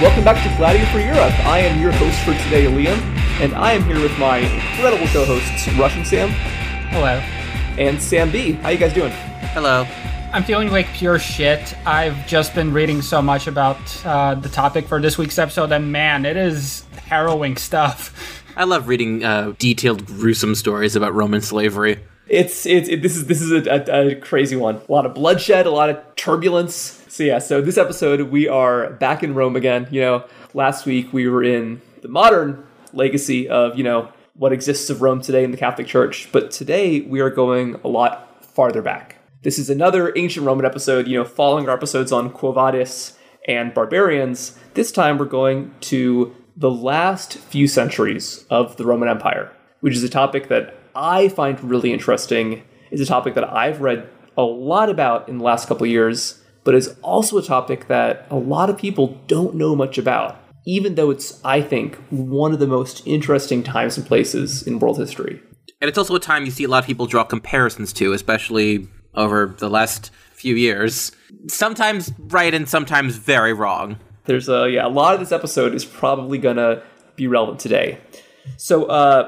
Welcome back to Gladiator for Europe. I am your host for today, Liam, and I am here with my incredible co-hosts, Russian Sam. Hello. And Sam B. How you guys doing? Hello. I'm feeling like pure shit. I've just been reading so much about the topic for this week's episode, and man, it is harrowing stuff. I love reading detailed, gruesome stories about Roman slavery. This is a crazy one. A lot of bloodshed, a lot of turbulence. So this episode, we are back in Rome again. Last week we were in the modern legacy of, what exists of Rome today in the Catholic Church. But today we are going a lot farther back. This is another ancient Roman episode, following our episodes on Quo Vadis and barbarians. This time we're going to the last few centuries of the Roman Empire, which is a topic that I find really interesting. It's a topic that I've read a lot about in the last couple of years, but is also a topic that a lot of people don't know much about, even though it's, I think, one of the most interesting times and places in world history. And it's also a time you see a lot of people draw comparisons to, especially over the last few years. Sometimes right and sometimes very wrong. There's a lot of this episode is probably going to be relevant today. So,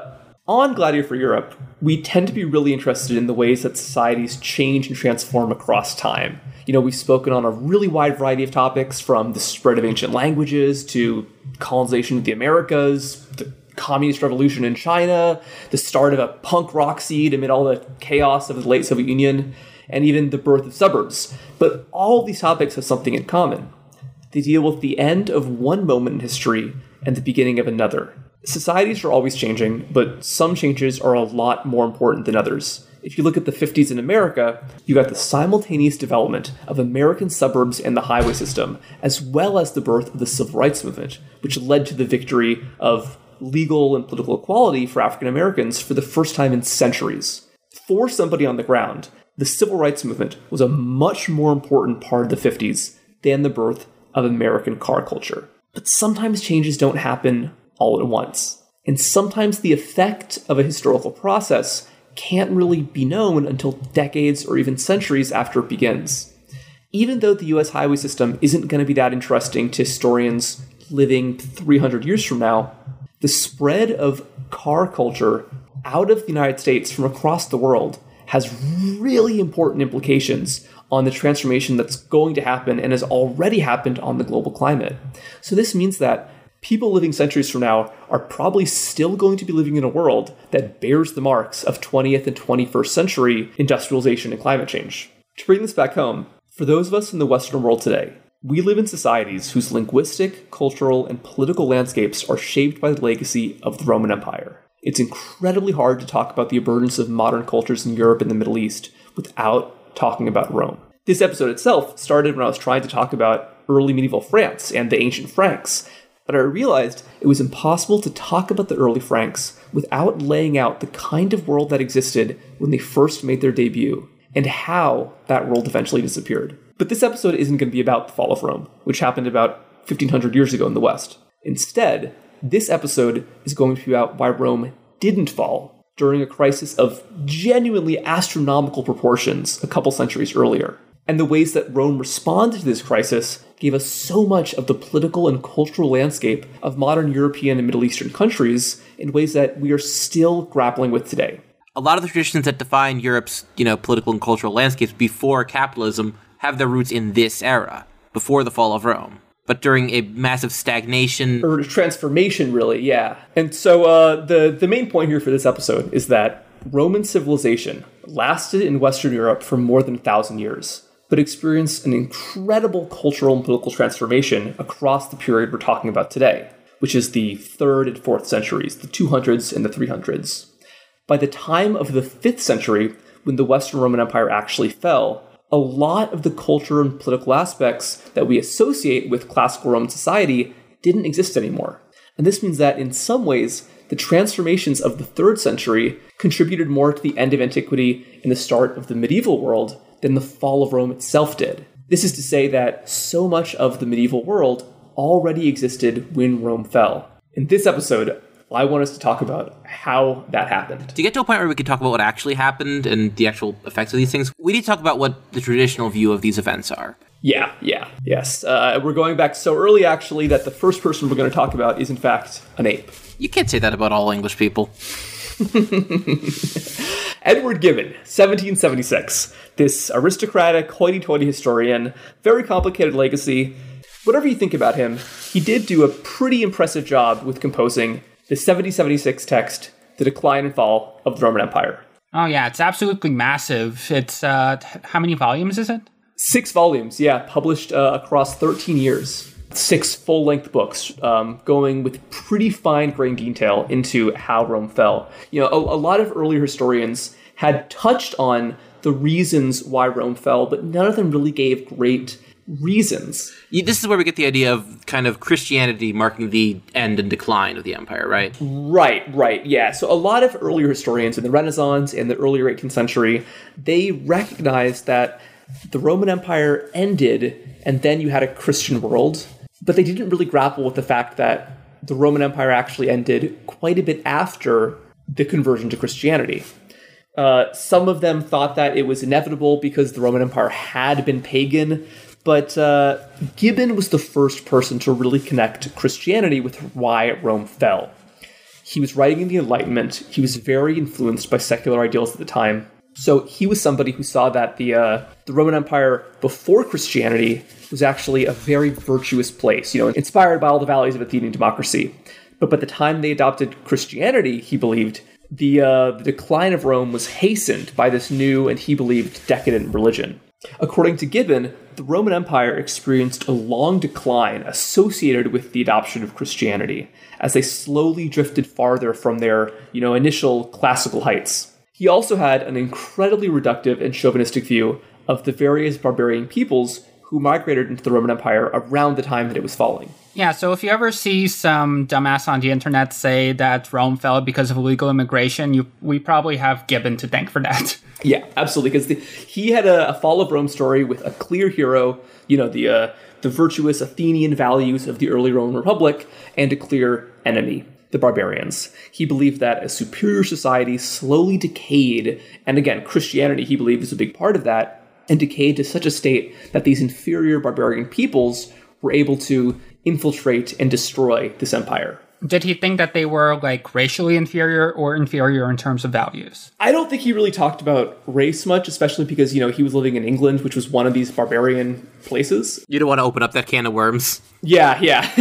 on Gladiator for Europe, we tend to be really interested in the ways that societies change and transform across time. We've spoken on a really wide variety of topics, from the spread of ancient languages to colonization of the Americas, the communist revolution in China, the start of a punk rock scene amid all the chaos of the late Soviet Union, and even the birth of suburbs. But all of these topics have something in common. They deal with the end of one moment in history and the beginning of another. Societies are always changing, but some changes are a lot more important than others. If you look at the 50s in America, you got the simultaneous development of American suburbs and the highway system, as well as the birth of the Civil Rights Movement, which led to the victory of legal and political equality for African Americans for the first time in centuries. For somebody on the ground, the Civil Rights Movement was a much more important part of the 50s than the birth of American car culture. But sometimes changes don't happen all at once. And sometimes the effect of a historical process can't really be known until decades or even centuries after it begins. Even though the US highway system isn't going to be that interesting to historians living 300 years from now, the spread of car culture out of the United States from across the world has really important implications on the transformation that's going to happen and has already happened on the global climate. So this means that people living centuries from now are probably still going to be living in a world that bears the marks of 20th and 21st century industrialization and climate change. To bring this back home, for those of us in the Western world today, we live in societies whose linguistic, cultural, and political landscapes are shaped by the legacy of the Roman Empire. It's incredibly hard to talk about the emergence of modern cultures in Europe and the Middle East without talking about Rome. This episode itself started when I was trying to talk about early medieval France and the ancient Franks, but I realized it was impossible to talk about the early Franks without laying out the kind of world that existed when they first made their debut, and how that world eventually disappeared. But this episode isn't going to be about the fall of Rome, which happened about 1500 years ago in the West. Instead, this episode is going to be about why Rome didn't fall during a crisis of genuinely astronomical proportions a couple centuries earlier, and the ways that Rome responded to this crisis gave us so much of the political and cultural landscape of modern European and Middle Eastern countries in ways that we are still grappling with today. A lot of the traditions that define Europe's, political and cultural landscapes before capitalism have their roots in this era, before the fall of Rome. But during a massive stagnation or transformation, really, yeah. And so the main point here for this episode is that Roman civilization lasted in Western Europe for more than 1,000 years, but experienced an incredible cultural and political transformation across the period we're talking about today, which is the 3rd and 4th centuries, the 200s and the 300s. By the time of the 5th century, when the Western Roman Empire actually fell, a lot of the culture and political aspects that we associate with classical Roman society didn't exist anymore. And this means that in some ways, the transformations of the 3rd century contributed more to the end of antiquity and the start of the medieval world than the fall of Rome itself did. This is to say that so much of the medieval world already existed when Rome fell. In this episode, I want us to talk about how that happened. To get to a point where we can talk about what actually happened and the actual effects of these things, we need to talk about what the traditional view of these events are. Yes. We're going back so early, actually, that the first person we're going to talk about is, in fact, an ape. You can't say that about all English people. Edward Gibbon, 1776. This aristocratic, hoity-toity historian, very complicated legacy. Whatever you think about him, he did do a pretty impressive job with composing the 1776 text, The Decline and Fall of the Roman Empire. Oh, yeah, it's absolutely massive. It's, how many volumes is it? 6 volumes, published across 13 years. 6 full-length books, going with pretty fine-grained detail into how Rome fell. You know, a lot of earlier historians had touched on the reasons why Rome fell, but none of them really gave great reasons. This is where we get the idea of kind of Christianity marking the end and decline of the empire, right? Right, yeah. So a lot of earlier historians in the Renaissance and the earlier 18th century, they recognized that the Roman Empire ended, and then you had a Christian world, but they didn't really grapple with the fact that the Roman Empire actually ended quite a bit after the conversion to Christianity. Some of them thought that it was inevitable because the Roman Empire had been pagan, but Gibbon was the first person to really connect Christianity with why Rome fell. He was writing in the Enlightenment. He was very influenced by secular ideals at the time. So he was somebody who saw that the Roman Empire before Christianity was actually a very virtuous place, inspired by all the values of Athenian democracy. But by the time they adopted Christianity, he believed, the decline of Rome was hastened by this new, and he believed, decadent religion. According to Gibbon, the Roman Empire experienced a long decline associated with the adoption of Christianity, as they slowly drifted farther from their, initial classical heights. He also had an incredibly reductive and chauvinistic view of the various barbarian peoples who migrated into the Roman Empire around the time that it was falling. Yeah, so if you ever see some dumbass on the internet say that Rome fell because of illegal immigration, we probably have Gibbon to thank for that. Yeah, absolutely, because he had a fall of Rome story with a clear hero, the virtuous Athenian values of the early Roman Republic, and a clear enemy, the barbarians. He believed that a superior society slowly decayed, and again, Christianity, he believed, was a big part of that, and decayed to such a state that these inferior barbarian peoples were able to infiltrate and destroy this empire. Did he think that they were, racially inferior or inferior in terms of values? I don't think he really talked about race much, especially because, he was living in England, which was one of these barbarian places. You don't want to open up that can of worms. Yeah.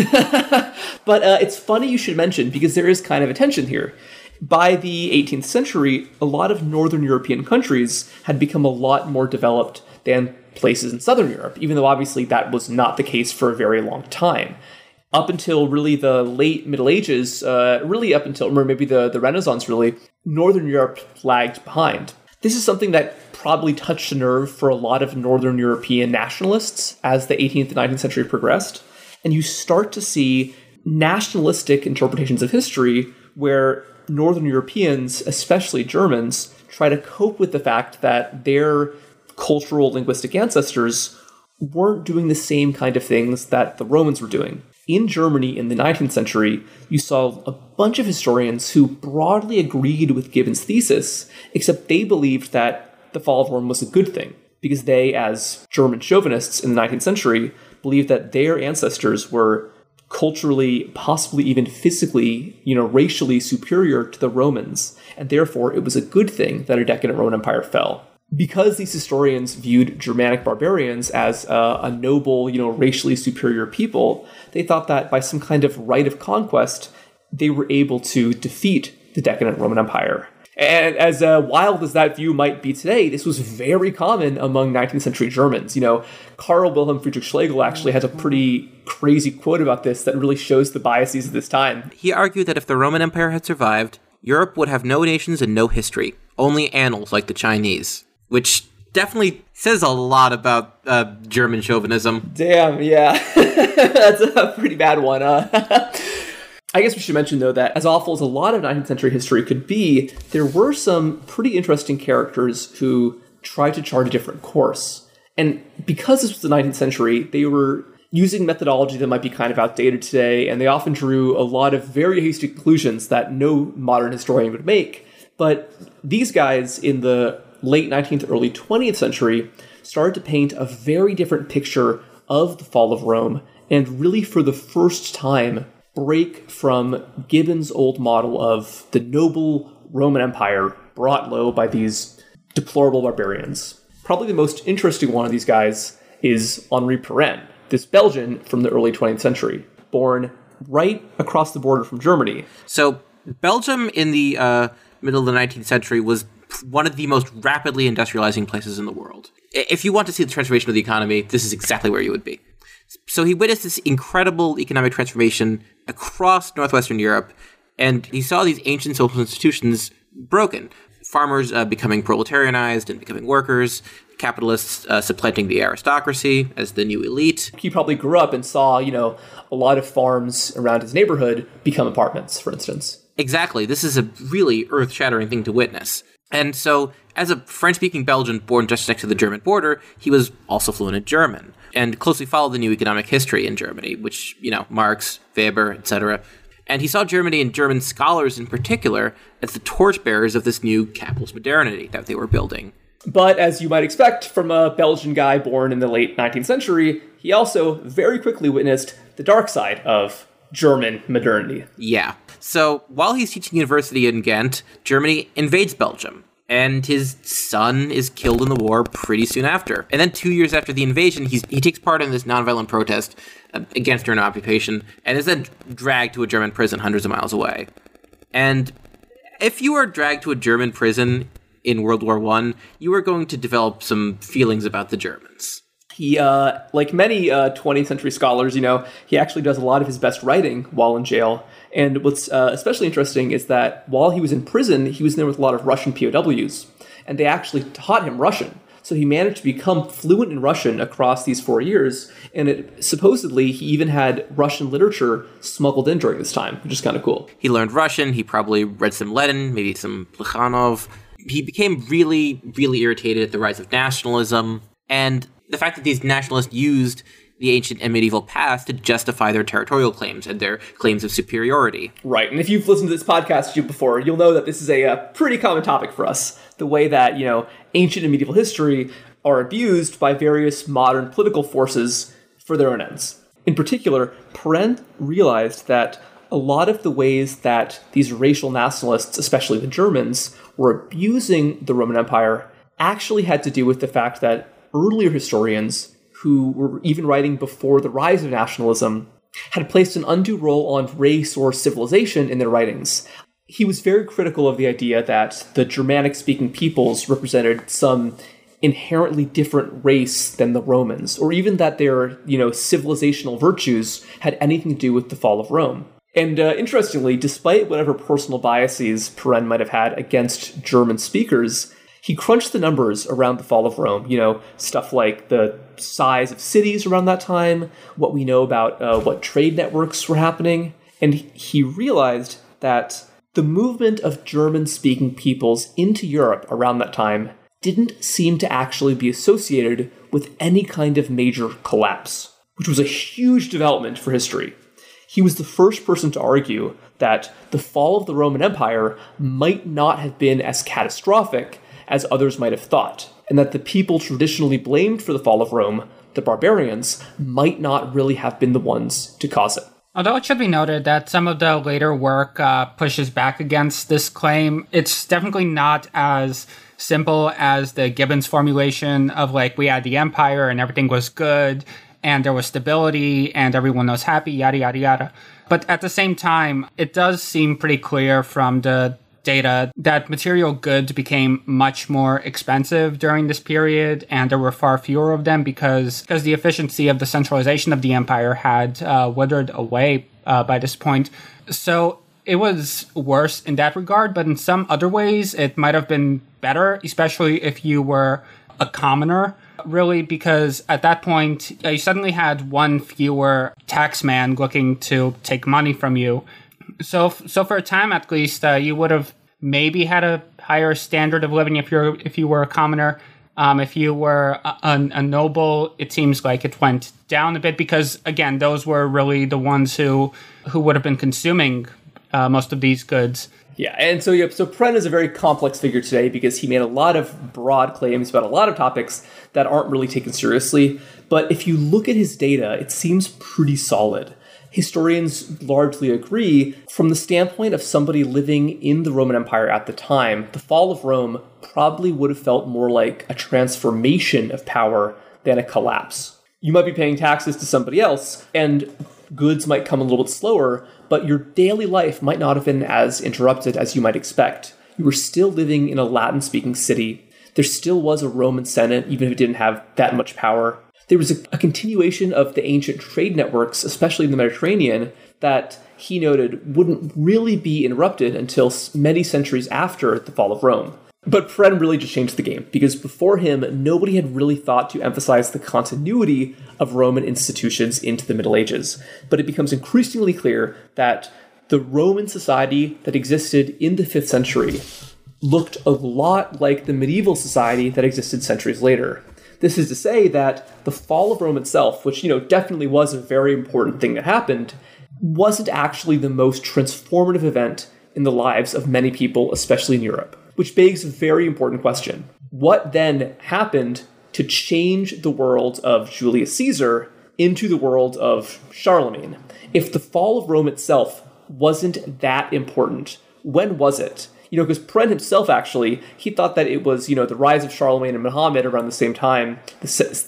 But it's funny you should mention, because there is kind of a tension here. By the 18th century, a lot of Northern European countries had become a lot more developed than places in Southern Europe, even though obviously that was not the case for a very long time. Up until really the late Middle Ages, really up until, or maybe the Renaissance really, Northern Europe lagged behind. This is something that probably touched a nerve for a lot of Northern European nationalists as the 18th and 19th century progressed. And you start to see nationalistic interpretations of history where Northern Europeans, especially Germans, try to cope with the fact that their cultural linguistic ancestors weren't doing the same kind of things that the Romans were doing. In Germany in the 19th century, you saw a bunch of historians who broadly agreed with Gibbon's thesis, except they believed that the fall of Rome was a good thing, because they, as German chauvinists in the 19th century, believed that their ancestors were culturally, possibly even physically, racially superior to the Romans, and therefore it was a good thing that a decadent Roman Empire fell. Because these historians viewed Germanic barbarians as a noble, racially superior people, they thought that by some kind of rite of conquest, they were able to defeat the decadent Roman Empire. And as wild as that view might be today, this was very common among 19th century Germans. Karl Wilhelm Friedrich Schlegel actually has a pretty crazy quote about this that really shows the biases of this time. He argued that if the Roman Empire had survived, Europe would have no nations and no history, only annals like the Chinese, which definitely says a lot about German chauvinism. Damn, yeah. That's a pretty bad one. I guess we should mention, though, that as awful as a lot of 19th century history could be, there were some pretty interesting characters who tried to chart a different course. And because this was the 19th century, they were using methodology that might be kind of outdated today, and they often drew a lot of very hasty conclusions that no modern historian would make. But these guys in the late 19th, early 20th century started to paint a very different picture of the fall of Rome, and really for the first time break from Gibbon's old model of the noble Roman Empire brought low by these deplorable barbarians. Probably the most interesting one of these guys is Henri Pirenne, this Belgian from the early 20th century, born right across the border from Germany. So Belgium in the middle of the 19th century was one of the most rapidly industrializing places in the world. If you want to see the transformation of the economy, this is exactly where you would be. So he witnessed this incredible economic transformation across northwestern Europe, and he saw these ancient social institutions broken. Farmers becoming proletarianized and becoming workers, capitalists supplanting the aristocracy as the new elite. He probably grew up and saw, a lot of farms around his neighborhood become apartments, for instance. Exactly. This is a really earth-shattering thing to witness. And so, as a French-speaking Belgian born just next to the German border, he was also fluent in German and closely followed the new economic history in Germany, which, Marx, Weber, etc. And he saw Germany and German scholars in particular as the torchbearers of this new capitalist modernity that they were building. But as you might expect from a Belgian guy born in the late 19th century, he also very quickly witnessed the dark side of German modernity. Yeah. So while he's teaching university in Ghent, Germany invades Belgium, and his son is killed in the war pretty soon after. And then 2 years after the invasion, he takes part in this nonviolent protest against German occupation, and is then dragged to a German prison hundreds of miles away. And if you are dragged to a German prison in World War I, you are going to develop some feelings about the Germans. He, like many 20th century scholars, he actually does a lot of his best writing while in jail. And what's especially interesting is that while he was in prison, he was there with a lot of Russian POWs. And they actually taught him Russian. So he managed to become fluent in Russian across these 4 years. And supposedly, he even had Russian literature smuggled in during this time, which is kind of cool. He learned Russian. He probably read some Lenin, maybe some Plekhanov. He became really, really irritated at the rise of nationalism. And the fact that these nationalists used the ancient and medieval past to justify their territorial claims and their claims of superiority. Right, and if you've listened to this podcast before, you'll know that this is a pretty common topic for us. The way that, ancient and medieval history are abused by various modern political forces for their own ends. In particular, Pirenne realized that a lot of the ways that these racial nationalists, especially the Germans, were abusing the Roman Empire actually had to do with the fact that earlier historians, who were even writing before the rise of nationalism, had placed an undue role on race or civilization in their writings. He was very critical of the idea that the Germanic-speaking peoples represented some inherently different race than the Romans, or even that their, civilizational virtues had anything to do with the fall of Rome. And interestingly, despite whatever personal biases Pirenne might have had against German speakers, he crunched the numbers around the fall of Rome, stuff like the size of cities around that time, what we know about what trade networks were happening, and he realized that the movement of German-speaking peoples into Europe around that time didn't seem to actually be associated with any kind of major collapse, which was a huge development for history. He was the first person to argue that the fall of the Roman Empire might not have been as catastrophic as others might have thought, and that the people traditionally blamed for the fall of Rome, the barbarians, might not really have been the ones to cause it. Although it should be noted that some of the later work pushes back against this claim, it's definitely not as simple as the Gibbons formulation of we had the empire and everything was good and there was stability and everyone was happy, yada, yada, yada. But at the same time, it does seem pretty clear from the data that material goods became much more expensive during this period, and there were far fewer of them because the efficiency of the centralization of the empire had withered away by this point. So it was worse in that regard, but in some other ways it might have been better, especially if you were a commoner, really, because at that point you suddenly had one fewer taxman looking to take money from you. So for a time, at least, you would have maybe had a higher standard of living if you were a commoner. If you were a noble, it seems like it went down a bit because, again, those were really the ones who would have been consuming most of these goods. Yeah, and so Pren is a very complex figure today because he made a lot of broad claims about a lot of topics that aren't really taken seriously. But if you look at his data, it seems pretty solid. Historians largely agree from the standpoint of somebody living in the Roman Empire at the time, the fall of Rome probably would have felt more like a transformation of power than a collapse. You might be paying taxes to somebody else, and goods might come a little bit slower, but your daily life might not have been as interrupted as you might expect. You were still living in a Latin-speaking city. There still was a Roman Senate, even if it didn't have that much power. There was a continuation of the ancient trade networks, especially in the Mediterranean, that he noted wouldn't really be interrupted until many centuries after the fall of Rome. But Pren really just changed the game, because before him, nobody had really thought to emphasize the continuity of Roman institutions into the Middle Ages. But it becomes increasingly clear that the Roman society that existed in the 5th century looked a lot like the medieval society that existed centuries later. This is to say that the fall of Rome itself, which, definitely was a very important thing that happened, wasn't actually the most transformative event in the lives of many people, especially in Europe. Which begs a very important question. What then happened to change the world of Julius Caesar into the world of Charlemagne? If the fall of Rome itself wasn't that important, when was it? Because Pren himself, actually, he thought that it was, the rise of Charlemagne and Muhammad around the same time, the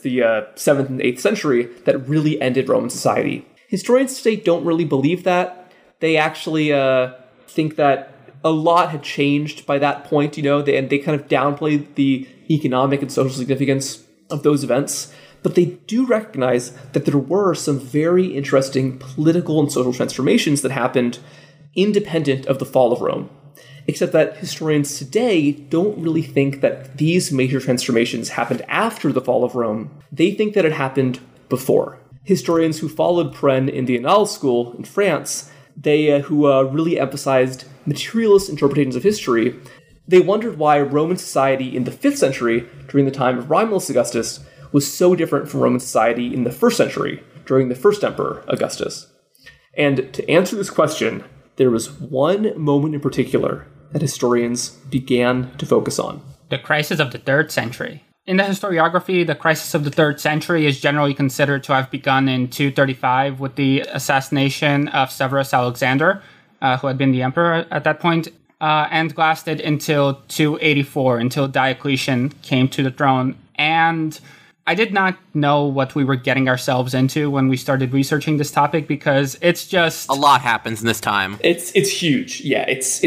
7th and 8th century, that really ended Roman society. Historians today don't really believe that. They actually think that a lot had changed by that point, and they kind of downplayed the economic and social significance of those events. But they do recognize that there were some very interesting political and social transformations that happened independent of the fall of Rome. Except that historians today don't really think that these major transformations happened after the fall of Rome. They think that it happened before. Historians who followed Pren in the Annales school in France, who really emphasized materialist interpretations of history, they wondered why Roman society in the 5th century, during the time of Romulus Augustus, was so different from Roman society in the 1st century, during the first emperor, Augustus. And to answer this question, there was one moment in particular that historians began to focus on. The crisis of the 3rd century. In the historiography, the crisis of the 3rd century is generally considered to have begun in 235 with the assassination of Severus Alexander, who had been the emperor at that point, and lasted until 284, until Diocletian came to the throne. And I did not know what we were getting ourselves into when we started researching this topic, because it's just... a lot happens in this time. It's huge. Yeah,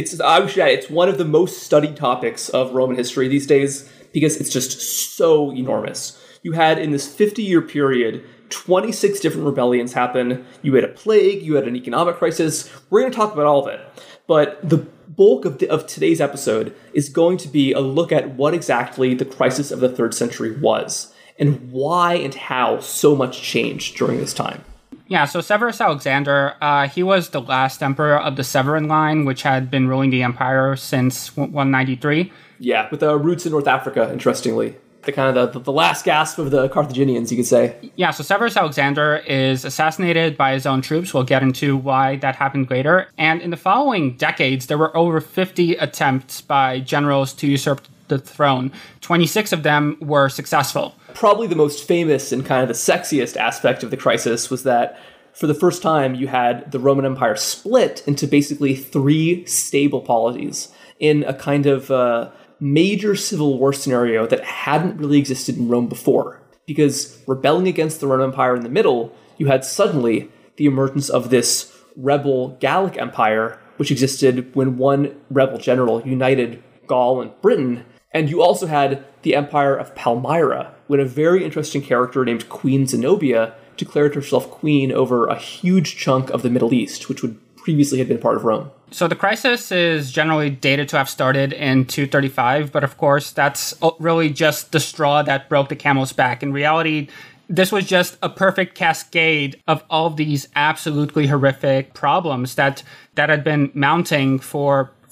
it's one of the most studied topics of Roman history these days, because it's just so enormous. You had, in this 50-year period, 26 different rebellions happen. You had a plague, you had an economic crisis. We're going to talk about all of it. But the bulk of today's episode is going to be a look at what exactly the crisis of the 3rd century was, and why and how so much changed during this time. Yeah, so Severus Alexander, he was the last emperor of the Severan line, which had been ruling the empire since 193. Yeah, with roots in North Africa, interestingly. The kind of the last gasp of the Carthaginians, you could say. Yeah, so Severus Alexander is assassinated by his own troops. We'll get into why that happened later. And in the following decades, there were over 50 attempts by generals to usurp the throne. 26 of them were successful. Probably the most famous and kind of the sexiest aspect of the crisis was that for the first time, you had the Roman Empire split into basically 3 stable polities in a kind of major civil war scenario that hadn't really existed in Rome before. Because rebelling against the Roman Empire in the middle, you had suddenly the emergence of this rebel Gallic Empire, which existed when one rebel general united Gaul and Britain. And you also had the Empire of Palmyra, when a very interesting character named Queen Zenobia declared herself queen over a huge chunk of the Middle East, which would previously have been part of Rome. So the crisis is generally dated to have started in 235, but of course that's really just the straw that broke the camel's back. In reality, this was just a perfect cascade of all of these absolutely horrific problems that had been mounting for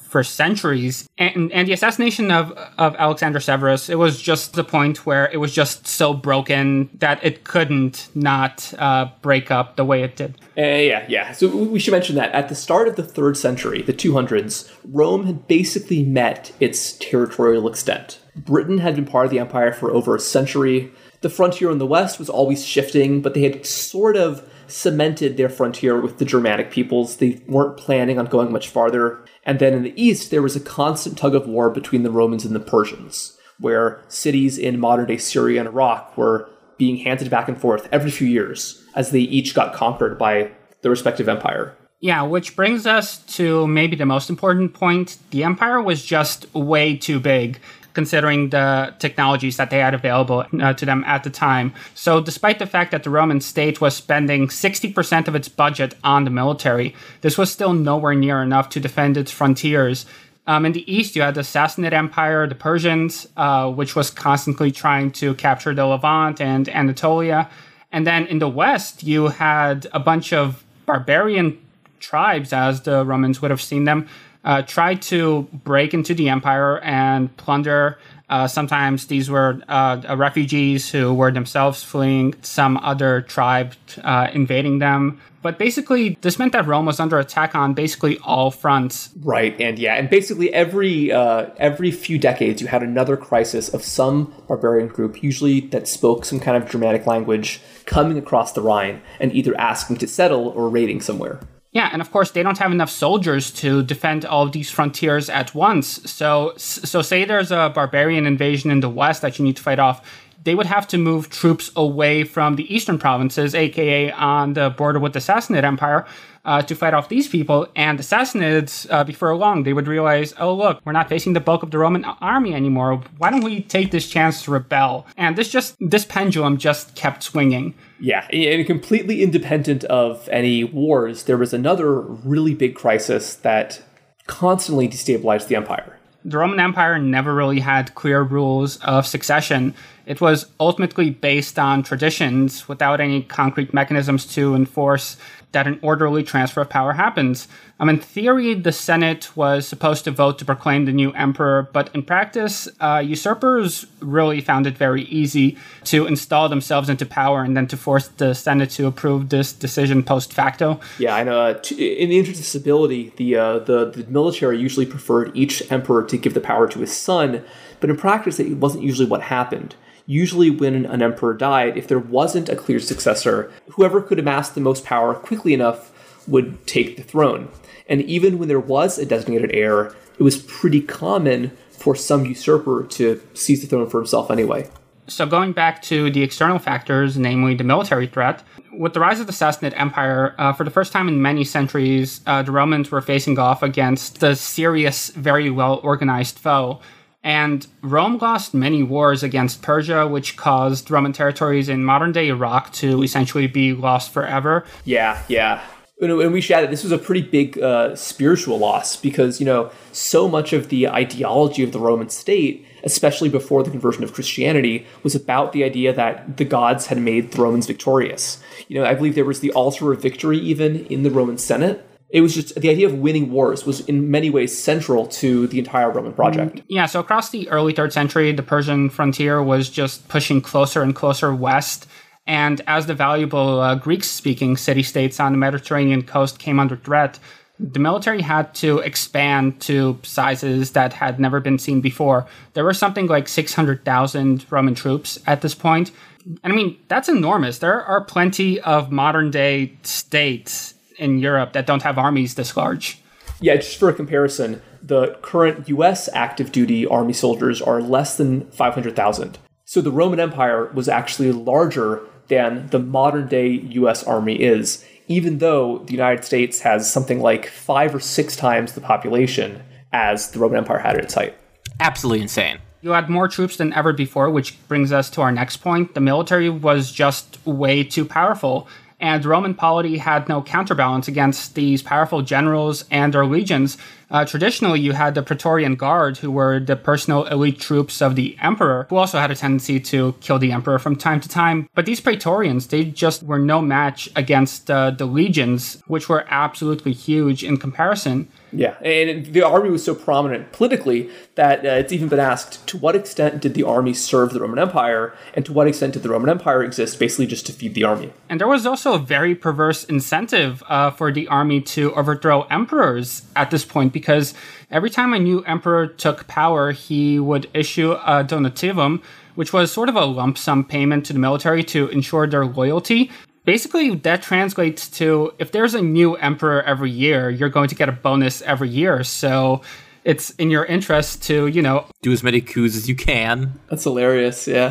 for centuries. And the assassination of Alexander Severus, it was just the point where it was just so broken that it couldn't not break up the way it did. Yeah. So we should mention that at the start of the 3rd century, the 200s, Rome had basically met its territorial extent. Britain had been part of the empire for over a century. The frontier in the west was always shifting, but they had sort of cemented their frontier with the Germanic peoples. They weren't planning on going much farther. And then in the east, there was a constant tug of war between the Romans and the Persians, where cities in modern-day Syria and Iraq were being handed back and forth every few years as they each got conquered by the respective empire. Yeah, which brings us to maybe the most important point. The empire was just way too big, considering the technologies that they had available to them at the time. So despite the fact that the Roman state was spending 60% of its budget on the military, this was still nowhere near enough to defend its frontiers. In the east, you had the Sassanid Empire, the Persians, which was constantly trying to capture the Levant and Anatolia. And then in the west, you had a bunch of barbarian tribes, as the Romans would have seen them, tried to break into the empire and plunder. Sometimes these were refugees who were themselves fleeing some other tribe invading them. But basically, this meant that Rome was under attack on basically all fronts. Right, and basically every few decades you had another crisis of some barbarian group, usually that spoke some kind of Germanic language, coming across the Rhine and either asking to settle or raiding somewhere. Yeah, and of course, they don't have enough soldiers to defend all of these frontiers at once. So say there's a barbarian invasion in the west that you need to fight off. They would have to move troops away from the eastern provinces, aka on the border with the Sassanid Empire, to fight off these people. And the Sassanids, before long, they would realize, oh, look, we're not facing the bulk of the Roman army anymore. Why don't we take this chance to rebel? And this pendulum just kept swinging. Yeah, and completely independent of any wars, there was another really big crisis that constantly destabilized the empire. The Roman Empire never really had clear rules of succession. It was ultimately based on traditions without any concrete mechanisms to enforce that an orderly transfer of power happens. In theory, the Senate was supposed to vote to proclaim the new emperor, but in practice, usurpers really found it very easy to install themselves into power and then to force the Senate to approve this decision post facto. Yeah, I know. In the interest of stability, the military usually preferred each emperor to give the power to his son, but in practice, it wasn't usually what happened. Usually when an emperor died, if there wasn't a clear successor, whoever could amass the most power quickly enough would take the throne. And even when there was a designated heir, it was pretty common for some usurper to seize the throne for himself anyway. So going back to the external factors, namely the military threat, with the rise of the Sassanid Empire, for the first time in many centuries, the Romans were facing off against a serious, very well-organized foe. And Rome lost many wars against Persia, which caused Roman territories in modern-day Iraq to essentially be lost forever. Yeah. And we should add that this was a pretty big spiritual loss because, so much of the ideology of the Roman state, especially before the conversion of Christianity, was about the idea that the gods had made the Romans victorious. I believe there was the altar of victory even in the Roman Senate. It was just the idea of winning wars was in many ways central to the entire Roman project. Yeah, so across the early 3rd century, the Persian frontier was just pushing closer and closer west. And as the valuable Greek-speaking city-states on the Mediterranean coast came under threat, the military had to expand to sizes that had never been seen before. There were something like 600,000 Roman troops at this point. And that's enormous. There are plenty of modern-day states in Europe that don't have armies this large. Yeah, just for a comparison, the current U.S. active duty army soldiers are less than 500,000. So the Roman Empire was actually larger than the modern day U.S. Army is, even though the United States has something like 5 or 6 times the population as the Roman Empire had at its height. Absolutely insane. You had more troops than ever before, which brings us to our next point. The military was just way too powerful. And Roman polity had no counterbalance against these powerful generals and their legions, Traditionally, you had the Praetorian Guard, who were the personal elite troops of the emperor, who also had a tendency to kill the emperor from time to time. But these Praetorians, they just were no match against the legions, which were absolutely huge in comparison. Yeah, and the army was so prominent politically that it's even been asked, to what extent did the army serve the Roman Empire, and to what extent did the Roman Empire exist basically just to feed the army? And there was also a very perverse incentive for the army to overthrow emperors at this point, because every time a new emperor took power, he would issue a donativum, which was sort of a lump sum payment to the military to ensure their loyalty. Basically, that translates to, if there's a new emperor every year, you're going to get a bonus every year. So it's in your interest to, do as many coups as you can. That's hilarious, yeah.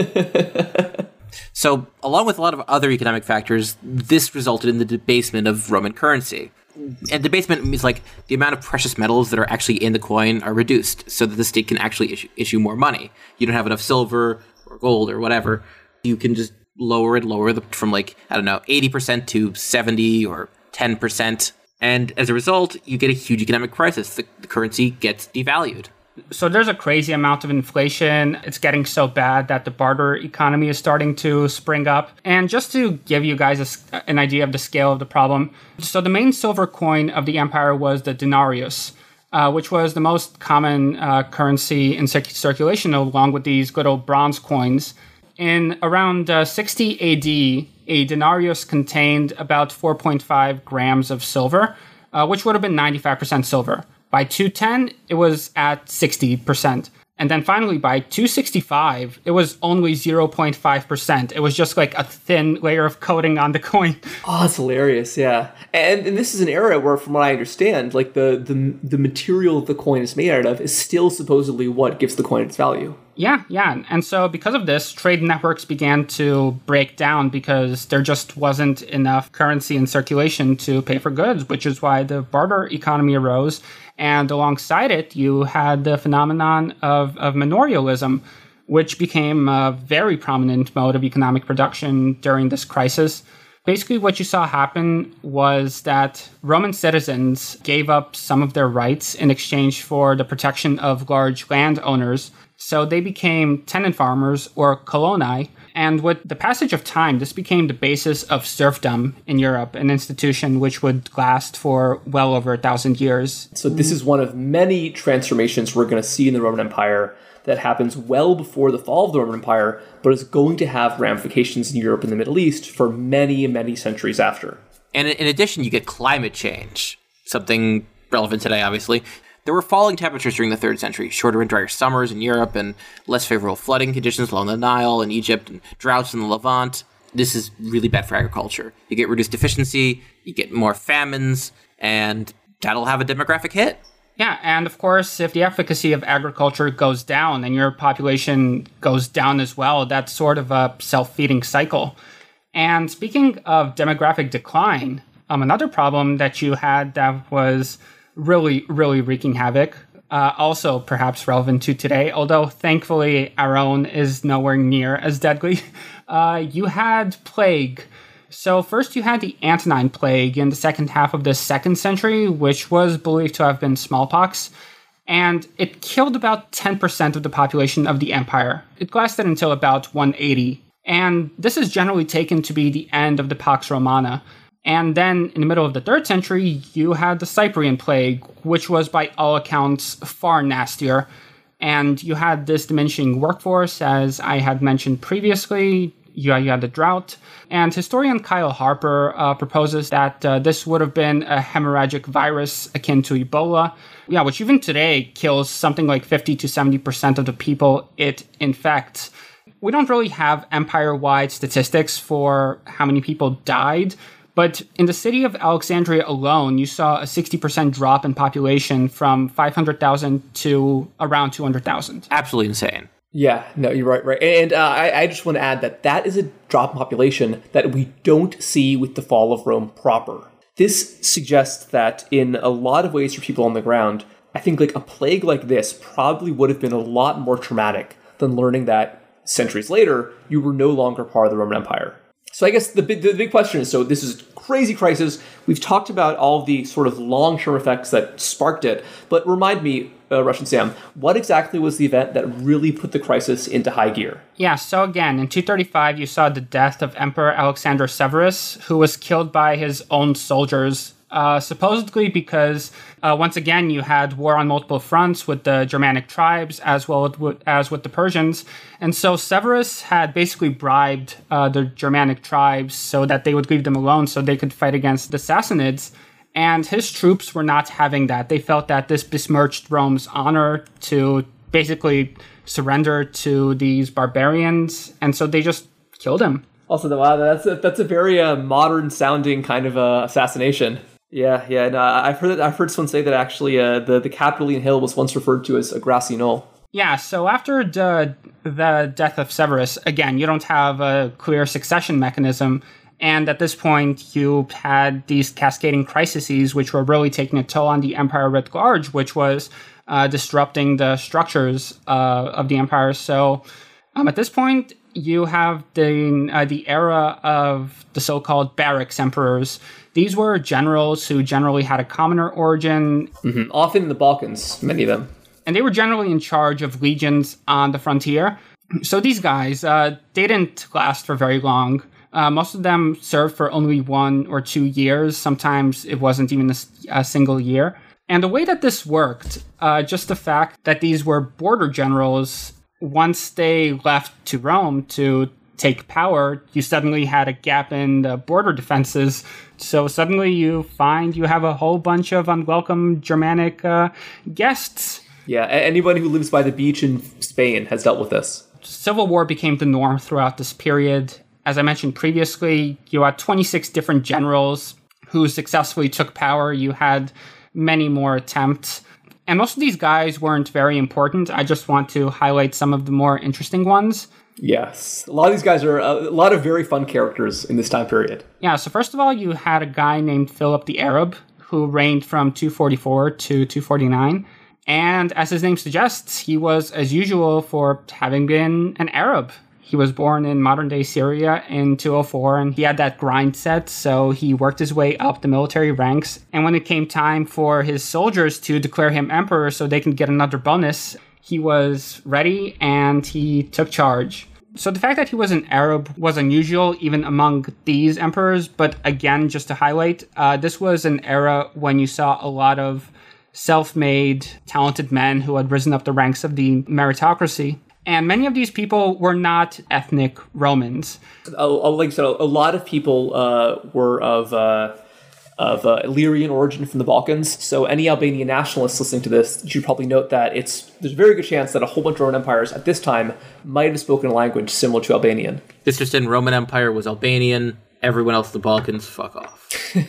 So, along with a lot of other economic factors, this resulted in the debasement of Roman currency. And debasement means like the amount of precious metals that are actually in the coin are reduced so that the state can actually issue more money. You don't have enough silver or gold or whatever. You can just lower from 80% to 70 or 10%. And as a result, you get a huge economic crisis. The currency gets devalued. So there's a crazy amount of inflation. It's getting so bad that the barter economy is starting to spring up. And just to give you guys an idea of the scale of the problem, so the main silver coin of the empire was the denarius, which was the most common currency in circulation, along with these good old bronze coins. In around 60 AD, a denarius contained about 4.5 grams of silver, which would have been 95% silver. By 210, it was at 60%. And then finally, by 265, it was only 0.5%. It was just like a thin layer of coating on the coin. Oh, that's hilarious, yeah. And this is an era where, from what I understand, like the material the coin is made out of is still supposedly what gives the coin its value. Yeah. And so because of this, trade networks began to break down because there just wasn't enough currency in circulation to pay for goods, which is why the barter economy arose. And alongside it, you had the phenomenon of manorialism, which became a very prominent mode of economic production during this crisis. Basically, what you saw happen was that Roman citizens gave up some of their rights in exchange for the protection of large landowners. So they became tenant farmers, or coloni. And with the passage of time, this became the basis of serfdom in Europe, an institution which would last for well over 1,000 years. So this is one of many transformations we're going to see in the Roman Empire that happens well before the fall of the Roman Empire, but is going to have ramifications in Europe and the Middle East for many, many centuries after. And in addition, you get climate change, something relevant today, obviously. There were falling temperatures during the 3rd century, shorter and drier summers in Europe, and less favorable flooding conditions along the Nile and Egypt, and droughts in the Levant. This is really bad for agriculture. You get reduced efficiency, you get more famines, and that'll have a demographic hit. Yeah, and of course, if the efficacy of agriculture goes down and your population goes down as well, that's sort of a self-feeding cycle. And speaking of demographic decline, another problem that you had that was really wreaking havoc, also perhaps relevant to today, although thankfully our own is nowhere near as deadly. You had plague. So first you had the Antonine Plague in the second half of the 2nd century, which was believed to have been smallpox, and it killed about 10% of the population of the empire. It lasted until about 180, and this is generally taken to be the end of the Pax Romana. And then in the middle of the 3rd century, you had the Cyprian Plague, which was by all accounts far nastier. And you had this diminishing workforce, as I had mentioned previously. You had the drought. And historian Kyle Harper proposes that this would have been a hemorrhagic virus akin to Ebola, which even today kills something like 50 to 70% of the people it infects. We don't really have empire-wide statistics for how many people died, but in the city of Alexandria alone, you saw a 60% drop in population from 500,000 to around 200,000. Absolutely insane. Yeah, no, you're right. And I just want to add that is a drop in population that we don't see with the fall of Rome proper. This suggests that in a lot of ways for people on the ground, I think like a plague like this probably would have been a lot more traumatic than learning that centuries later, you were no longer part of the Roman Empire. So I guess the big question is, so this is a crazy crisis. We've talked about all of the sort of long-term effects that sparked it, but remind me, Russian Sam, what exactly was the event that really put the crisis into high gear? Yeah, so again, in 235, you saw the death of Emperor Alexander Severus, who was killed by his own soldiers, supposedly because, once again, you had war on multiple fronts with the Germanic tribes as well as with the Persians. And so Severus had basically bribed the Germanic tribes so that they would leave them alone so they could fight against the Sassanids. And his troops were not having that. They felt that this besmirched Rome's honor to basically surrender to these barbarians. And so they just killed him. Also, wow, that's a very modern sounding kind of assassination. Yeah. And I've heard someone say that actually the Capitoline Hill was once referred to as a grassy knoll. Yeah, so after the death of Severus, again, you don't have a clear succession mechanism. And at this point, you had these cascading crises, which were really taking a toll on the empire writ large, which was disrupting the structures of the empire. So at this point, you have the era of the so-called barracks emperors. These were generals who generally had a commoner origin. Mm-hmm. Often in the Balkans, many of them. And they were generally in charge of legions on the frontier. So these guys, they didn't last for very long. Most of them served for only 1 or 2 years. Sometimes it wasn't even a single year. And the way that this worked, just the fact that these were border generals, once they left to Rome to take power, you suddenly had a gap in the border defenses. So suddenly you find you have a whole bunch of unwelcome Germanic guests. Yeah, anyone who lives by the beach in Spain has dealt with this. Civil war became the norm throughout this period. As I mentioned previously, you had 26 different generals who successfully took power. You had many more attempts. And most of these guys weren't very important. I just want to highlight some of the more interesting ones. Yes. A lot of these guys are a lot of very fun characters in this time period. Yeah, so first of all, you had a guy named Philip the Arab who reigned from 244 to 249. And as his name suggests, he was, as usual, for having been an Arab. He was born in modern-day Syria in 204, and he had that grind set, so he worked his way up the military ranks. And when it came time for his soldiers to declare him emperor so they can get another bonus, he was ready and he took charge. So the fact that he was an Arab was unusual even among these emperors, but again, just to highlight, this was an era when you saw a lot of self-made, talented men who had risen up the ranks of the meritocracy. And many of these people were not ethnic Romans. Like so, a lot of people were of Illyrian origin from the Balkans. So any Albanian nationalists listening to this, you should probably note that there's a very good chance that a whole bunch of Roman empires at this time might have spoken a language similar to Albanian. This just in, Roman Empire was Albanian. Everyone else in the Balkans, fuck off.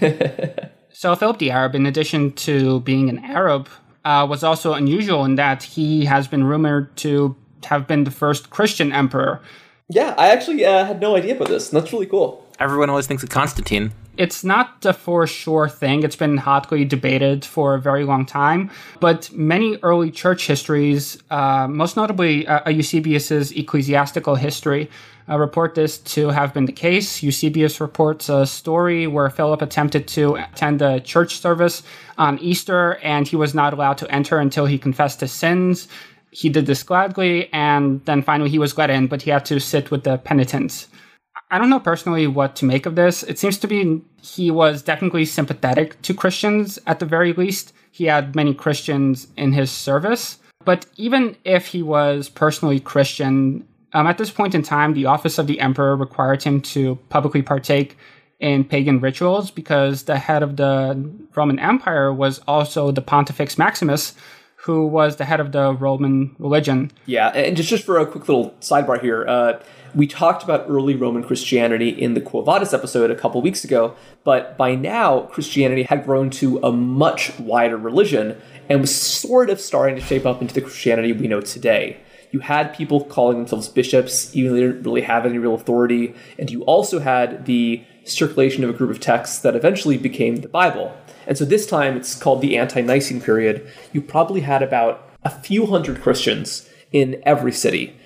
So Philip the Arab, in addition to being an Arab, was also unusual in that he has been rumored to have been the first Christian emperor. Yeah, I actually had no idea about this. That's really cool. Everyone always thinks of Constantine. It's not a for sure thing. It's been hotly debated for a very long time. But many early church histories, most notably Eusebius's Ecclesiastical History, report this to have been the case. Eusebius reports a story where Philip attempted to attend a church service on Easter, and he was not allowed to enter until he confessed his sins. He did this gladly, and then finally he was let in, but he had to sit with the penitents. I don't know personally what to make of this. It seems to be he was definitely sympathetic to Christians at the very least. He had many Christians in his service. But even if he was personally Christian, at this point in time, the office of the emperor required him to publicly partake in pagan rituals because the head of the Roman Empire was also the Pontifex Maximus, who was the head of the Roman religion. Yeah, and just for a quick little sidebar here, we talked about early Roman Christianity in the Quo Vadis episode a couple weeks ago, but by now, Christianity had grown to a much wider religion and was sort of starting to shape up into the Christianity we know today. You had people calling themselves bishops, even though they didn't really have any real authority, and you also had the circulation of a group of texts that eventually became the Bible. And so this time, it's called the Ante-Nicene period. You probably had about a few hundred Christians in every city.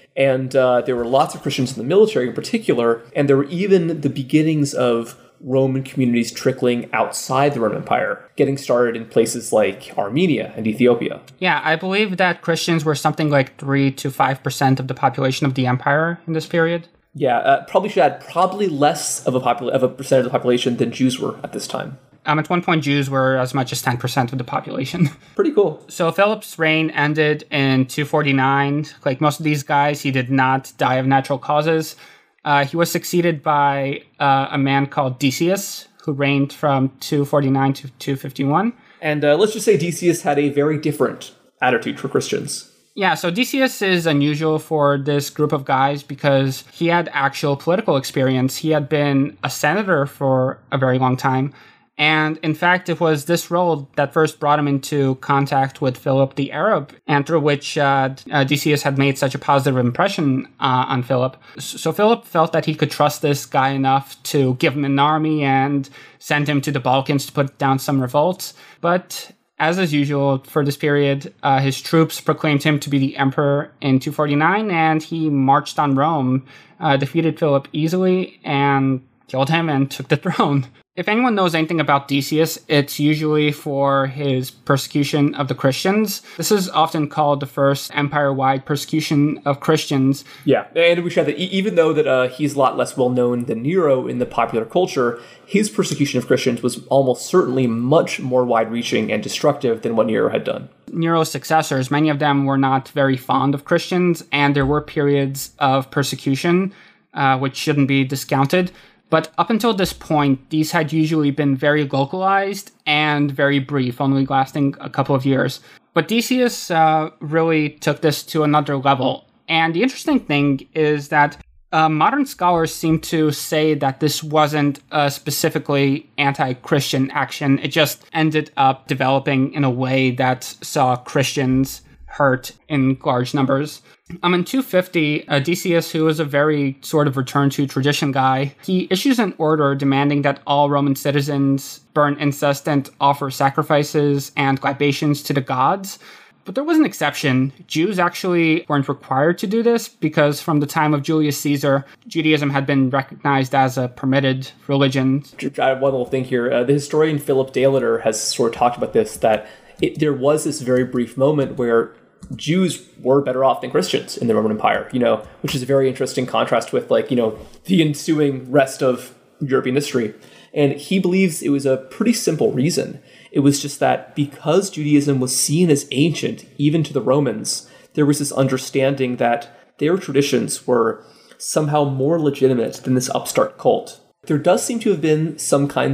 And there were lots of Christians in the military in particular, and there were even the beginnings of Roman communities trickling outside the Roman Empire, getting started in places like Armenia and Ethiopia. Yeah, I believe that Christians were something like 3 to 5% of the population of the empire in this period. Yeah, probably should add probably less of a percent of the population than Jews were at this time. At one point, Jews were as much as 10% of the population. Pretty cool. So Philip's reign ended in 249. Like most of these guys, he did not die of natural causes. He was succeeded by a man called Decius, who reigned from 249 to 251. And let's just say Decius had a very different attitude for Christians. Yeah, so Decius is unusual for this group of guys because he had actual political experience. He had been a senator for a very long time. And in fact, it was this role that first brought him into contact with Philip the Arab, and through which Decius had made such a positive impression on Philip. So Philip felt that he could trust this guy enough to give him an army and send him to the Balkans to put down some revolts. But as is usual for this period, his troops proclaimed him to be the emperor in 249, and he marched on Rome, defeated Philip easily, and killed him and took the throne. If anyone knows anything about Decius, it's usually for his persecution of the Christians. This is often called the first empire-wide persecution of Christians. Yeah, and we should add that even though that he's a lot less well-known than Nero in the popular culture, his persecution of Christians was almost certainly much more wide-reaching and destructive than what Nero had done. Nero's successors, many of them were not very fond of Christians, and there were periods of persecution, which shouldn't be discounted. But up until this point, these had usually been very localized and very brief, only lasting a couple of years. But Decius really took this to another level. And the interesting thing is that modern scholars seem to say that this wasn't a specifically anti-Christian action. It just ended up developing in a way that saw Christians hurt in large numbers. In 250, Decius, who was a very sort of return to tradition guy, he issues an order demanding that all Roman citizens burn incense and offer sacrifices and libations to the gods. But there was an exception. Jews actually weren't required to do this because from the time of Julius Caesar, Judaism had been recognized as a permitted religion. I have one little thing here. The historian Philip Delater has sort of talked about this, that there was this very brief moment where Jews were better off than Christians in the Roman Empire, which is a very interesting contrast with the ensuing rest of European history. And he believes it was a pretty simple reason. It was just that because Judaism was seen as ancient, even to the Romans, there was this understanding that their traditions were somehow more legitimate than this upstart cult. There does seem to have been some kind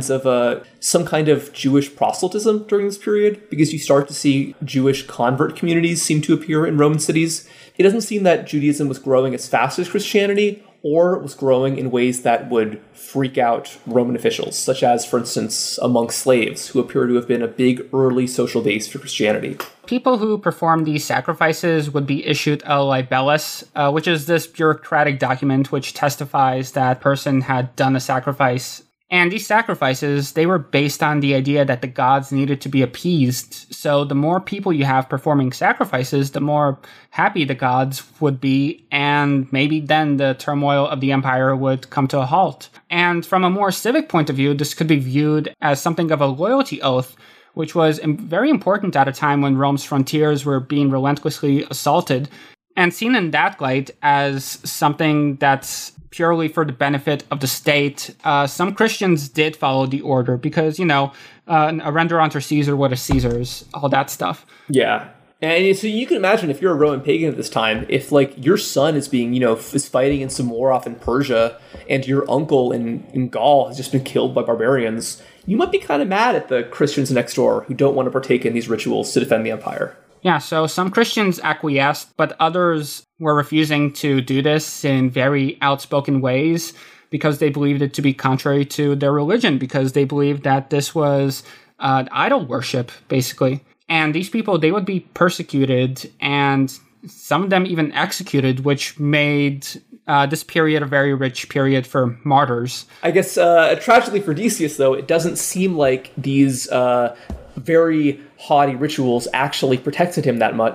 of Jewish proselytism during this period, because you start to see Jewish convert communities seem to appear in Roman cities. It doesn't seem that Judaism was growing as fast as Christianity, or was growing in ways that would freak out Roman officials, such as, for instance, among slaves, who appear to have been a big early social base for Christianity. People who performed these sacrifices would be issued a libellus, which is this bureaucratic document which testifies that person had done a sacrifice. And these sacrifices, they were based on the idea that the gods needed to be appeased. So the more people you have performing sacrifices, the more happy the gods would be, and maybe then the turmoil of the empire would come to a halt. And from a more civic point of view, this could be viewed as something of a loyalty oath, which was very important at a time when Rome's frontiers were being relentlessly assaulted, and seen in that light as something that's purely for the benefit of the state. Some Christians did follow the order because, a render unto Caesar what is Caesar's, all that stuff. Yeah. And so you can imagine if you're a Roman pagan at this time, if your son is being, is fighting in some war off in Persia, and your uncle in Gaul has just been killed by barbarians, you might be kind of mad at the Christians next door who don't want to partake in these rituals to defend the empire. Yeah, so some Christians acquiesced, but others were refusing to do this in very outspoken ways because they believed it to be contrary to their religion, because they believed that this was idol worship, basically. And these people, they would be persecuted, and some of them even executed, which made this period a very rich period for martyrs. I guess, tragically for Decius, though, it doesn't seem like these very haughty rituals actually protected him that much.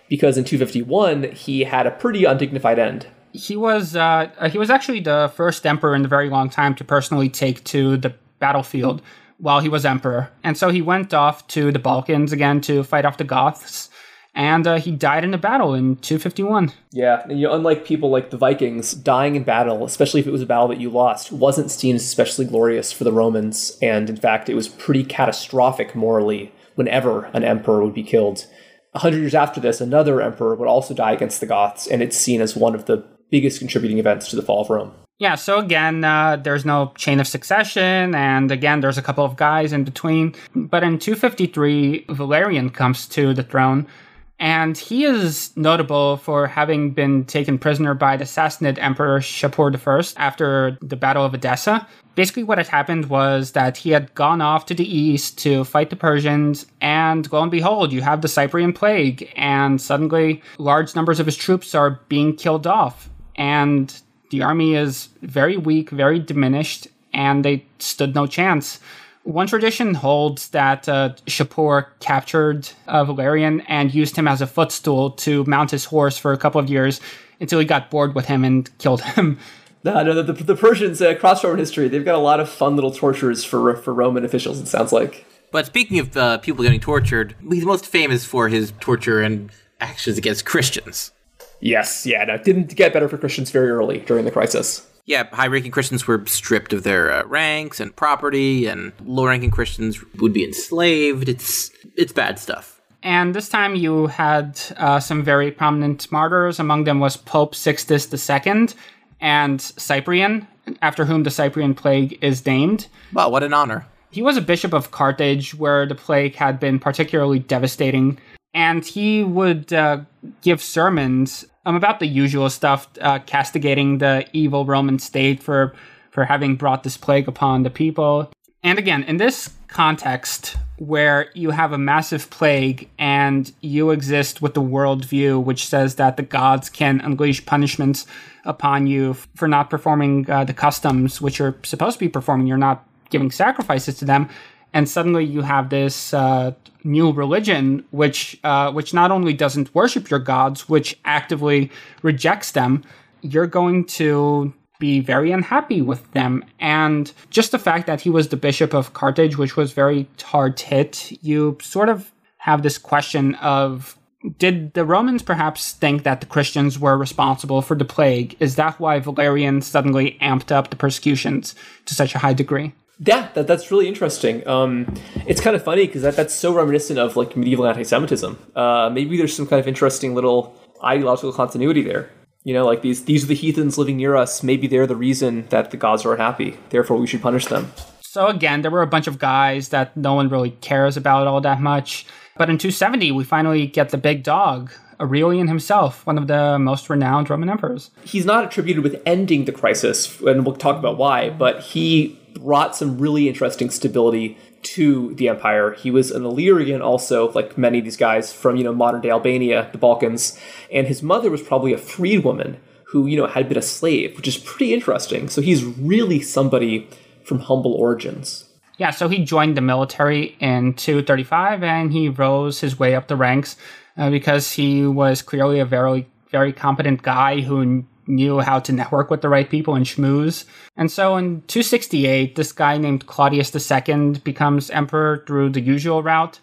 because in 251 he had a pretty undignified end. He was actually the first emperor in a very long time to personally take to the battlefield while he was emperor. And so he went off to the Balkans again to fight off the Goths. And he died in a battle in 251. Yeah, and unlike people like the Vikings, dying in battle, especially if it was a battle that you lost, wasn't seen as especially glorious for the Romans. And in fact, it was pretty catastrophic morally whenever an emperor would be killed. 100 years after this, another emperor would also die against the Goths, and it's seen as one of the biggest contributing events to the fall of Rome. Yeah, so again, there's no chain of succession, and again, there's a couple of guys in between. But in 253, Valerian comes to the throne, and he is notable for having been taken prisoner by the Sassanid Emperor Shapur I after the Battle of Edessa. Basically what had happened was that he had gone off to the east to fight the Persians, and lo and behold, you have the Cyprian plague, and suddenly large numbers of his troops are being killed off, and the army is very weak, very diminished, and they stood no chance. One tradition holds that Shapur captured Valerian and used him as a footstool to mount his horse for a couple of years until he got bored with him and killed him. No, the Persians, across Roman history, they've got a lot of fun little tortures for Roman officials, it sounds like. But speaking of people getting tortured, he's most famous for his torture and actions against Christians. Yes, yeah, no, it didn't get better for Christians very early during the crisis. Yeah, high-ranking Christians were stripped of their ranks and property, and low-ranking Christians would be enslaved. It's bad stuff. And this time you had some very prominent martyrs. Among them was Pope Sixtus II and Cyprian, after whom the Cyprian plague is named. Wow, what an honor. He was a bishop of Carthage, where the plague had been particularly devastating. And he would give sermons about the usual stuff, castigating the evil Roman state for having brought this plague upon the people. And again, in this context, where you have a massive plague and you exist with the worldview which says that the gods can unleash punishments upon you for not performing the customs which you're supposed to be performing, you're not giving sacrifices to them, and suddenly you have this new religion which not only doesn't worship your gods, which actively rejects them, you're going to be very unhappy with them. And just the fact that he was the bishop of Carthage, which was very hard hit, you sort of have this question of, did the Romans perhaps think that the Christians were responsible for the plague? Is that why Valerian suddenly amped up the persecutions to such a high degree? Yeah, that's really interesting. It's kind of funny because that's so reminiscent of like medieval anti-Semitism. Maybe there's some kind of interesting little ideological continuity there. You know, like these are the heathens living near us. Maybe they're the reason that the gods are unhappy. Therefore, we should punish them. So again, there were a bunch of guys that no one really cares about all that much. But in 270, we finally get the big dog, Aurelian himself, one of the most renowned Roman emperors. He's not attributed with ending the crisis, and we'll talk about why, but he brought some really interesting stability to the empire. He was an Illyrian also, like many of these guys from, modern day Albania, the Balkans, and his mother was probably a freedwoman who, had been a slave, which is pretty interesting. So he's really somebody from humble origins. Yeah, so he joined the military in 235 and he rose his way up the ranks because he was clearly a very, very competent guy who knew how to network with the right people and schmooze. And so in 268, this guy named Claudius II becomes emperor through the usual route,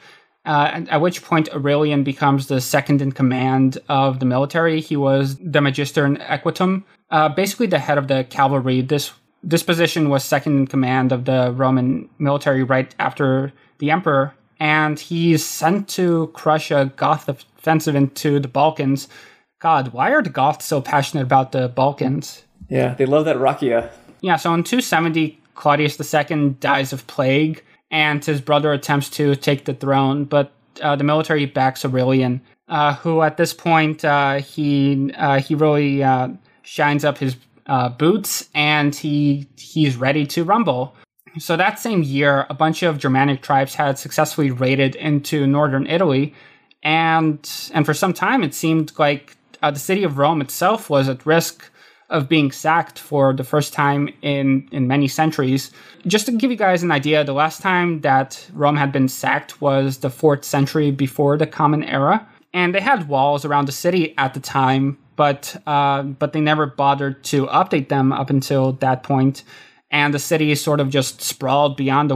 at which point Aurelian becomes the second in command of the military. He was the Magister in Equitum, basically the head of the cavalry. This position was second in command of the Roman military right after the emperor, and he's sent to crush a Goth offensive into the Balkans. God, why are the Goths so passionate about the Balkans? Yeah, they love that rakia. Yeah, so in 270, Claudius II dies of plague, and his brother attempts to take the throne, but the military backs Aurelian, who at this point, he really shines up his boots, and he's ready to rumble. So that same year, a bunch of Germanic tribes had successfully raided into northern Italy, and for some time it seemed like the city of Rome itself was at risk of being sacked for the first time in many centuries. Just to give you guys an idea, the last time that Rome had been sacked was the 4th century before the Common Era. And they had walls around the city at the time, but they never bothered to update them up until that point. And the city sort of just sprawled beyond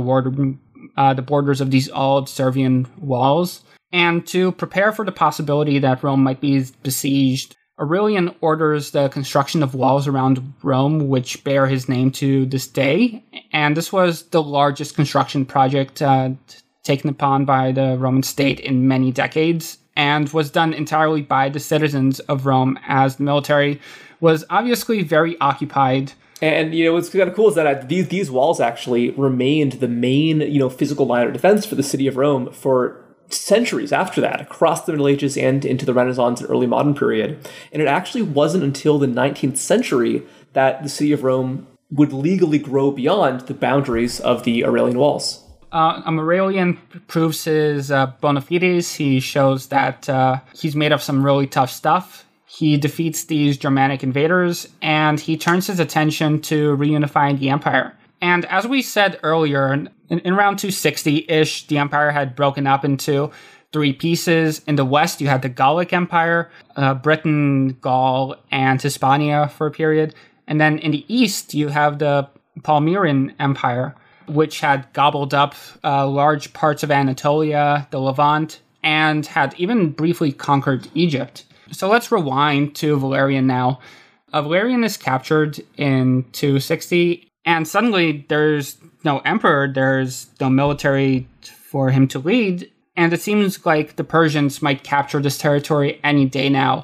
the borders of these old Servian walls. And to prepare for the possibility that Rome might be besieged, Aurelian orders the construction of walls around Rome, which bear his name to this day. And this was the largest construction project taken upon by the Roman state in many decades, and was done entirely by the citizens of Rome, as the military was obviously very occupied. And, what's kind of cool is that these walls actually remained the main, physical line of defense for the city of Rome for centuries after that, across the Middle Ages and into the Renaissance and early modern period. And it actually wasn't until the 19th century that the city of Rome would legally grow beyond the boundaries of the Aurelian walls. Aurelian proves his bona fides. He shows that he's made of some really tough stuff. He defeats these Germanic invaders, and he turns his attention to reunifying the empire. And as we said earlier, in around 260-ish, the empire had broken up into three pieces. In the west, you had the Gallic Empire, Britain, Gaul, and Hispania for a period. And then in the east, you have the Palmyran Empire, which had gobbled up large parts of Anatolia, the Levant, and had even briefly conquered Egypt. So let's rewind to Valerian now. Valerian is captured in 260, and suddenly there's no emperor, there's no military for him to lead, and it seems like the Persians might capture this territory any day now.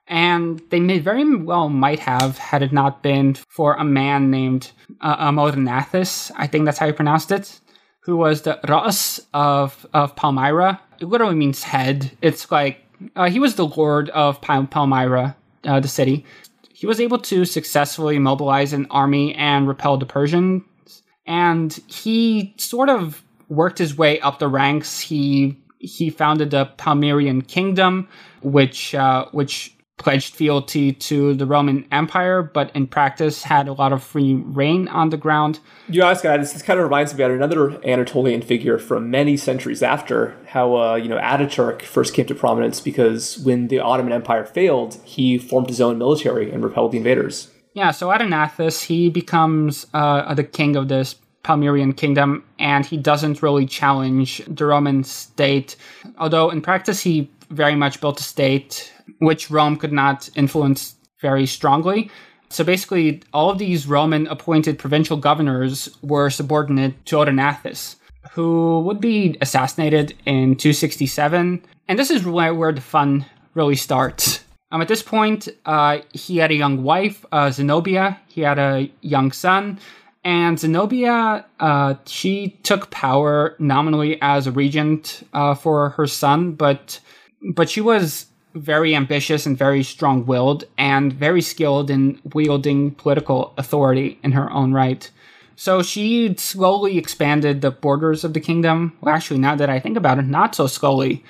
And they very well might have, had it not been for a man named Amodanathus, I think that's how you pronounced it, who was the Ras of Palmyra. It literally means head. It's like, he was the lord of Palmyra, the city. He was able to successfully mobilize an army and repel the Persians, and he sort of worked his way up the ranks. He founded the Palmyrian kingdom, which pledged fealty to the Roman Empire, but in practice had a lot of free reign on the ground. This kind of reminds me about another Anatolian figure from many centuries after, how Ataturk first came to prominence because when the Ottoman Empire failed, he formed his own military and repelled the invaders. Yeah, so Adanathus, he becomes the king of this Palmyrian kingdom, and he doesn't really challenge the Roman state, although in practice he very much built a state which Rome could not influence very strongly. So basically, all of these Roman-appointed provincial governors were subordinate to Odenathus, who would be assassinated in 267. And this is where the fun really starts. At this point, he had a young wife, Zenobia. He had a young son. And Zenobia, she took power nominally as a regent for her son, but she was very ambitious and very strong-willed and very skilled in wielding political authority in her own right. So she slowly expanded the borders of the kingdom. Well, actually, now that I think about it, not so slowly.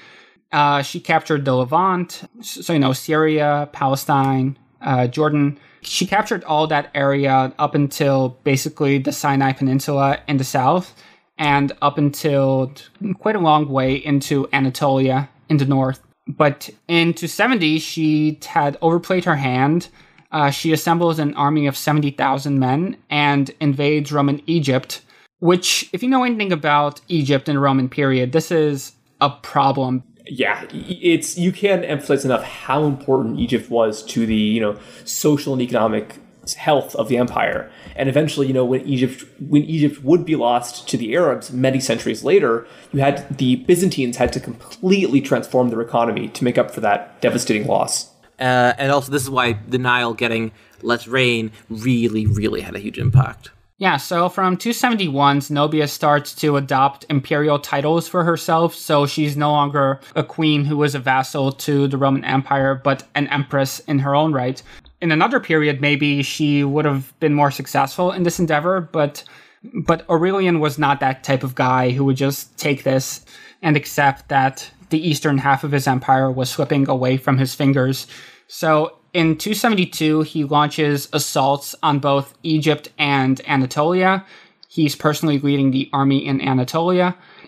She captured the Levant, so, Syria, Palestine, Jordan. She captured all that area up until basically the Sinai Peninsula in the south and up until quite a long way into Anatolia in the north. But in 270, she had overplayed her hand. She assembles an army of 70,000 men and invades Roman Egypt, which, if you know anything about Egypt in the Roman period, this is a problem. Yeah, you can't emphasize enough how important Egypt was to the, social and economic health of the empire. And eventually, when Egypt would be lost to the Arabs many centuries later, the Byzantines had to completely transform their economy to make up for that devastating loss. And also, this is why the Nile getting less rain really, really had a huge impact. Yeah, so from 271, Zenobia starts to adopt imperial titles for herself, so she's no longer a queen who was a vassal to the Roman Empire, but an empress in her own right. In another period, maybe she would have been more successful in this endeavor, but Aurelian was not that type of guy who would just take this and accept that the eastern half of his empire was slipping away from his fingers. So in 272, he launches assaults on both Egypt and Anatolia. He's personally leading the army in Anatolia.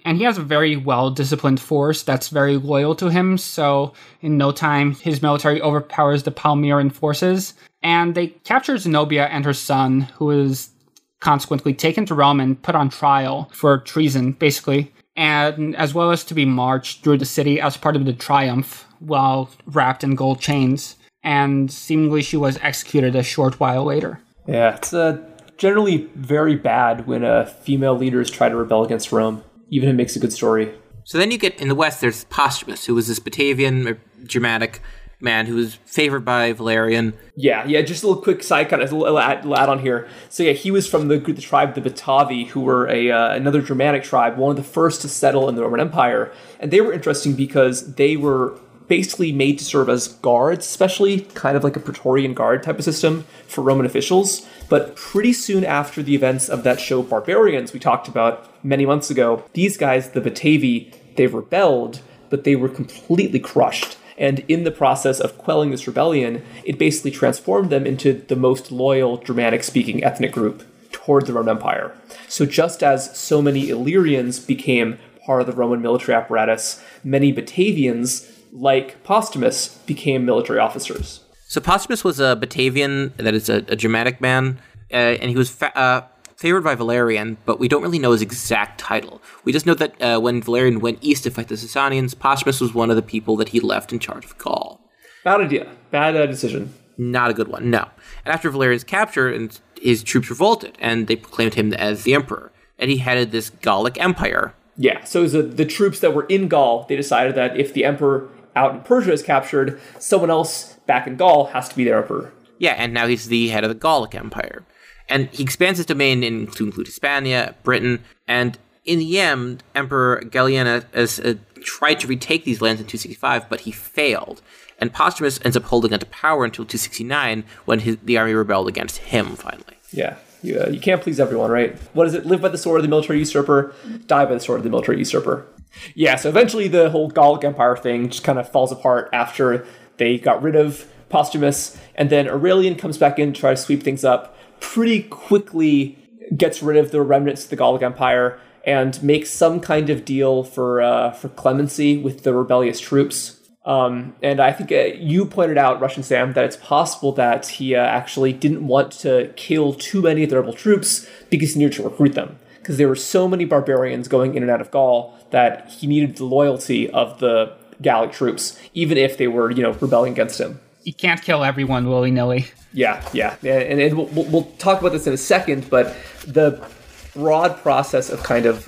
And he has a very well-disciplined force that's very loyal to him, so in no time, his military overpowers the Palmyran forces. And they capture Zenobia and her son, who is consequently taken to Rome and put on trial for treason, basically, and as well as to be marched through the city as part of the triumph while wrapped in gold chains. And seemingly she was executed a short while later. Yeah, it's generally very bad when female leaders try to rebel against Rome. Even if it makes a good story. So then you get, in the West, there's Postumus, who was this Batavian or Germanic man who was favored by Valerian. Yeah, just a little quick side kind of add on here. So yeah, he was from the tribe, the Batavi, who were another Germanic tribe, one of the first to settle in the Roman Empire. And they were interesting because they were basically made to serve as guards, especially kind of like a Praetorian Guard type of system for Roman officials. But pretty soon after the events of that show Barbarians we talked about many months ago, these guys, the Batavi, they rebelled, but they were completely crushed. And in the process of quelling this rebellion, it basically transformed them into the most loyal Germanic-speaking ethnic group toward the Roman Empire. So just as so many Illyrians became part of the Roman military apparatus, many Batavians, like Postumus, became military officers. So Postumus was a Batavian, that is a Germanic man, and he was favored by Valerian, but we don't really know his exact title. We just know that when Valerian went east to fight the Sasanians, Postumus was one of the people that he left in charge of Gaul. Bad idea. Bad decision. Not a good one, no. And after Valerian's capture, and his troops revolted, and they proclaimed him as the emperor. And he headed this Gallic empire. Yeah, so the troops that were in Gaul, they decided that if the emperor out in Persia is captured, someone else back in Gaul has to be their emperor. Yeah, and now he's the head of the Gallic Empire. And he expands his domain to include Hispania, Britain, and in the end, Emperor Gallienus tried to retake these lands in 265, but he failed. And Postumus ends up holding onto power until 269, when the army rebelled against him, finally. Yeah, you can't please everyone, right? What is it? Live by the sword of the military usurper, die by the sword of the military usurper. Yeah, so eventually the whole Gallic Empire thing just kind of falls apart after they got rid of Postumus, and then Aurelian comes back in to try to sweep things up, pretty quickly gets rid of the remnants of the Gallic Empire, and makes some kind of deal for clemency with the rebellious troops. And I think you pointed out, Russian Sam, that it's possible that he actually didn't want to kill too many of the rebel troops because he needed to recruit them. Because there were so many barbarians going in and out of Gaul that he needed the loyalty of the Gallic troops, even if they were, rebelling against him. You can't kill everyone willy-nilly. Yeah. And we'll talk about this in a second, but the broad process of kind of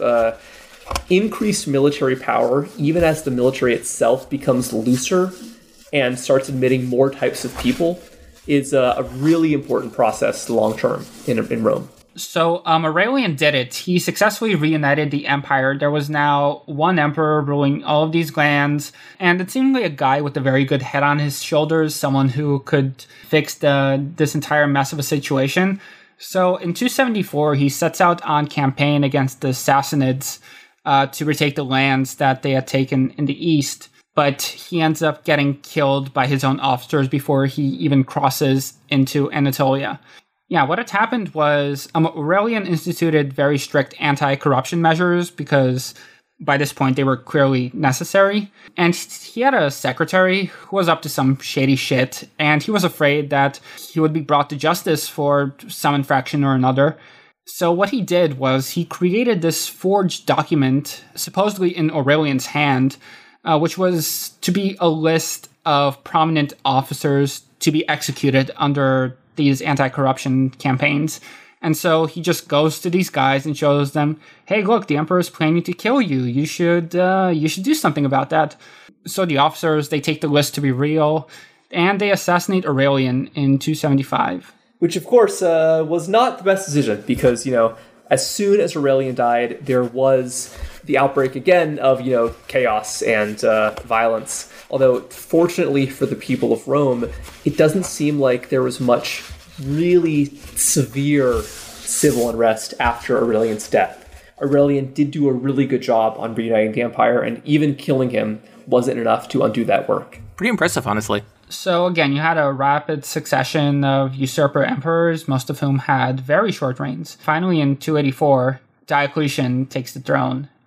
increased military power, even as the military itself becomes looser and starts admitting more types of people, is a really important process long-term in Rome. So Aurelian did it. He successfully reunited the empire. There was now one emperor ruling all of these lands, and it seemed like a guy with a very good head on his shoulders, someone who could fix this entire mess of a situation. So in 274, he sets out on campaign against the Sassanids to retake the lands that they had taken in the east, but he ends up getting killed by his own officers before he even crosses into Anatolia. Yeah, what had happened was Aurelian instituted very strict anti-corruption measures because by this point they were clearly necessary. And he had a secretary who was up to some shady shit, and he was afraid that he would be brought to justice for some infraction or another. So what he did was he created this forged document, supposedly in Aurelian's hand, which was to be a list of prominent officers to be executed under these anti-corruption campaigns. And so he just goes to these guys and shows them, hey, look, the emperor is planning to kill you. You should do something about that. So the officers, they take the list to be real, and they assassinate Aurelian in 275. Which, of course, was not the best decision because, as soon as Aurelian died, there was the outbreak again of, chaos and violence. Although, fortunately for the people of Rome, it doesn't seem like there was much really severe civil unrest after Aurelian's death. Aurelian did do a really good job on reuniting the empire, and even killing him wasn't enough to undo that work. Pretty impressive, honestly. So again, you had a rapid succession of usurper emperors, most of whom had very short reigns. Finally, in 284, Diocletian takes the throne,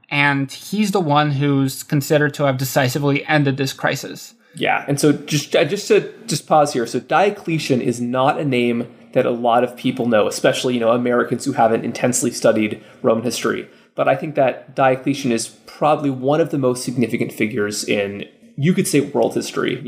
And he's the one who's considered to have decisively ended this crisis. Yeah, and so just to pause here. So Diocletian is not a name that a lot of people know, especially, Americans who haven't intensely studied Roman history. But I think that Diocletian is probably one of the most significant figures in, you could say, world history.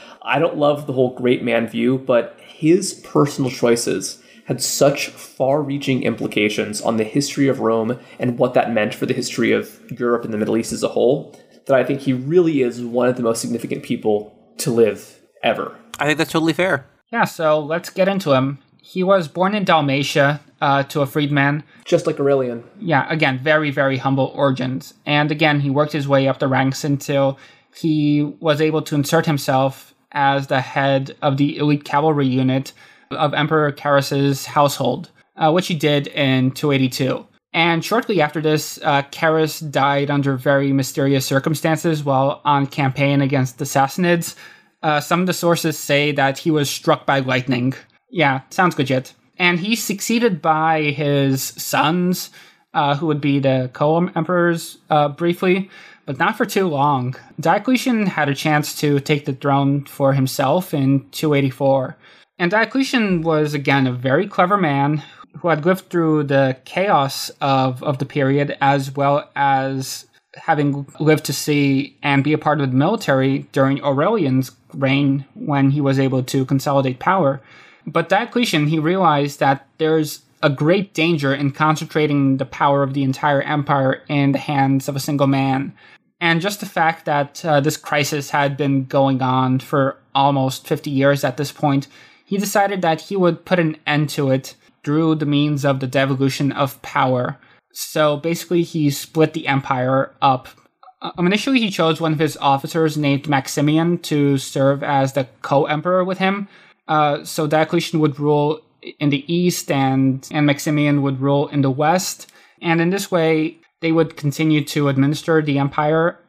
I don't love the whole great man view, but his personal choices had such far-reaching implications on the history of Rome and what that meant for the history of Europe and the Middle East as a whole, that I think he really is one of the most significant people to live ever. I think that's totally fair. Yeah, so let's get into him. He was born in Dalmatia to a freedman. Just like Aurelian. Yeah, again, very, very humble origins. And again, he worked his way up the ranks until he was able to insert himself as the head of the elite cavalry unit of Emperor Carus's household, which he did in 282. And shortly after this, Carus died under very mysterious circumstances while on campaign against the Sassanids. Some of the sources say that he was struck by lightning. Yeah, sounds legit. And he's succeeded by his sons, who would be the co-emperors briefly, but not for too long. Diocletian had a chance to take the throne for himself in 284. And Diocletian was, again, a very clever man who had lived through the chaos of the period, as well as having lived to see and be a part of the military during Aurelian's reign when he was able to consolidate power. But Diocletian, he realized that there's a great danger in concentrating the power of the entire empire in the hands of a single man. And just the fact that this crisis had been going on for almost 50 years at this point, he decided that he would put an end to it through the means of the devolution of power. So basically, he split the empire up. Initially, he chose one of his officers named Maximian to serve as the co-emperor with him. So Diocletian would rule in the east and Maximian would rule in the west. And in this way, they would continue to administer the empire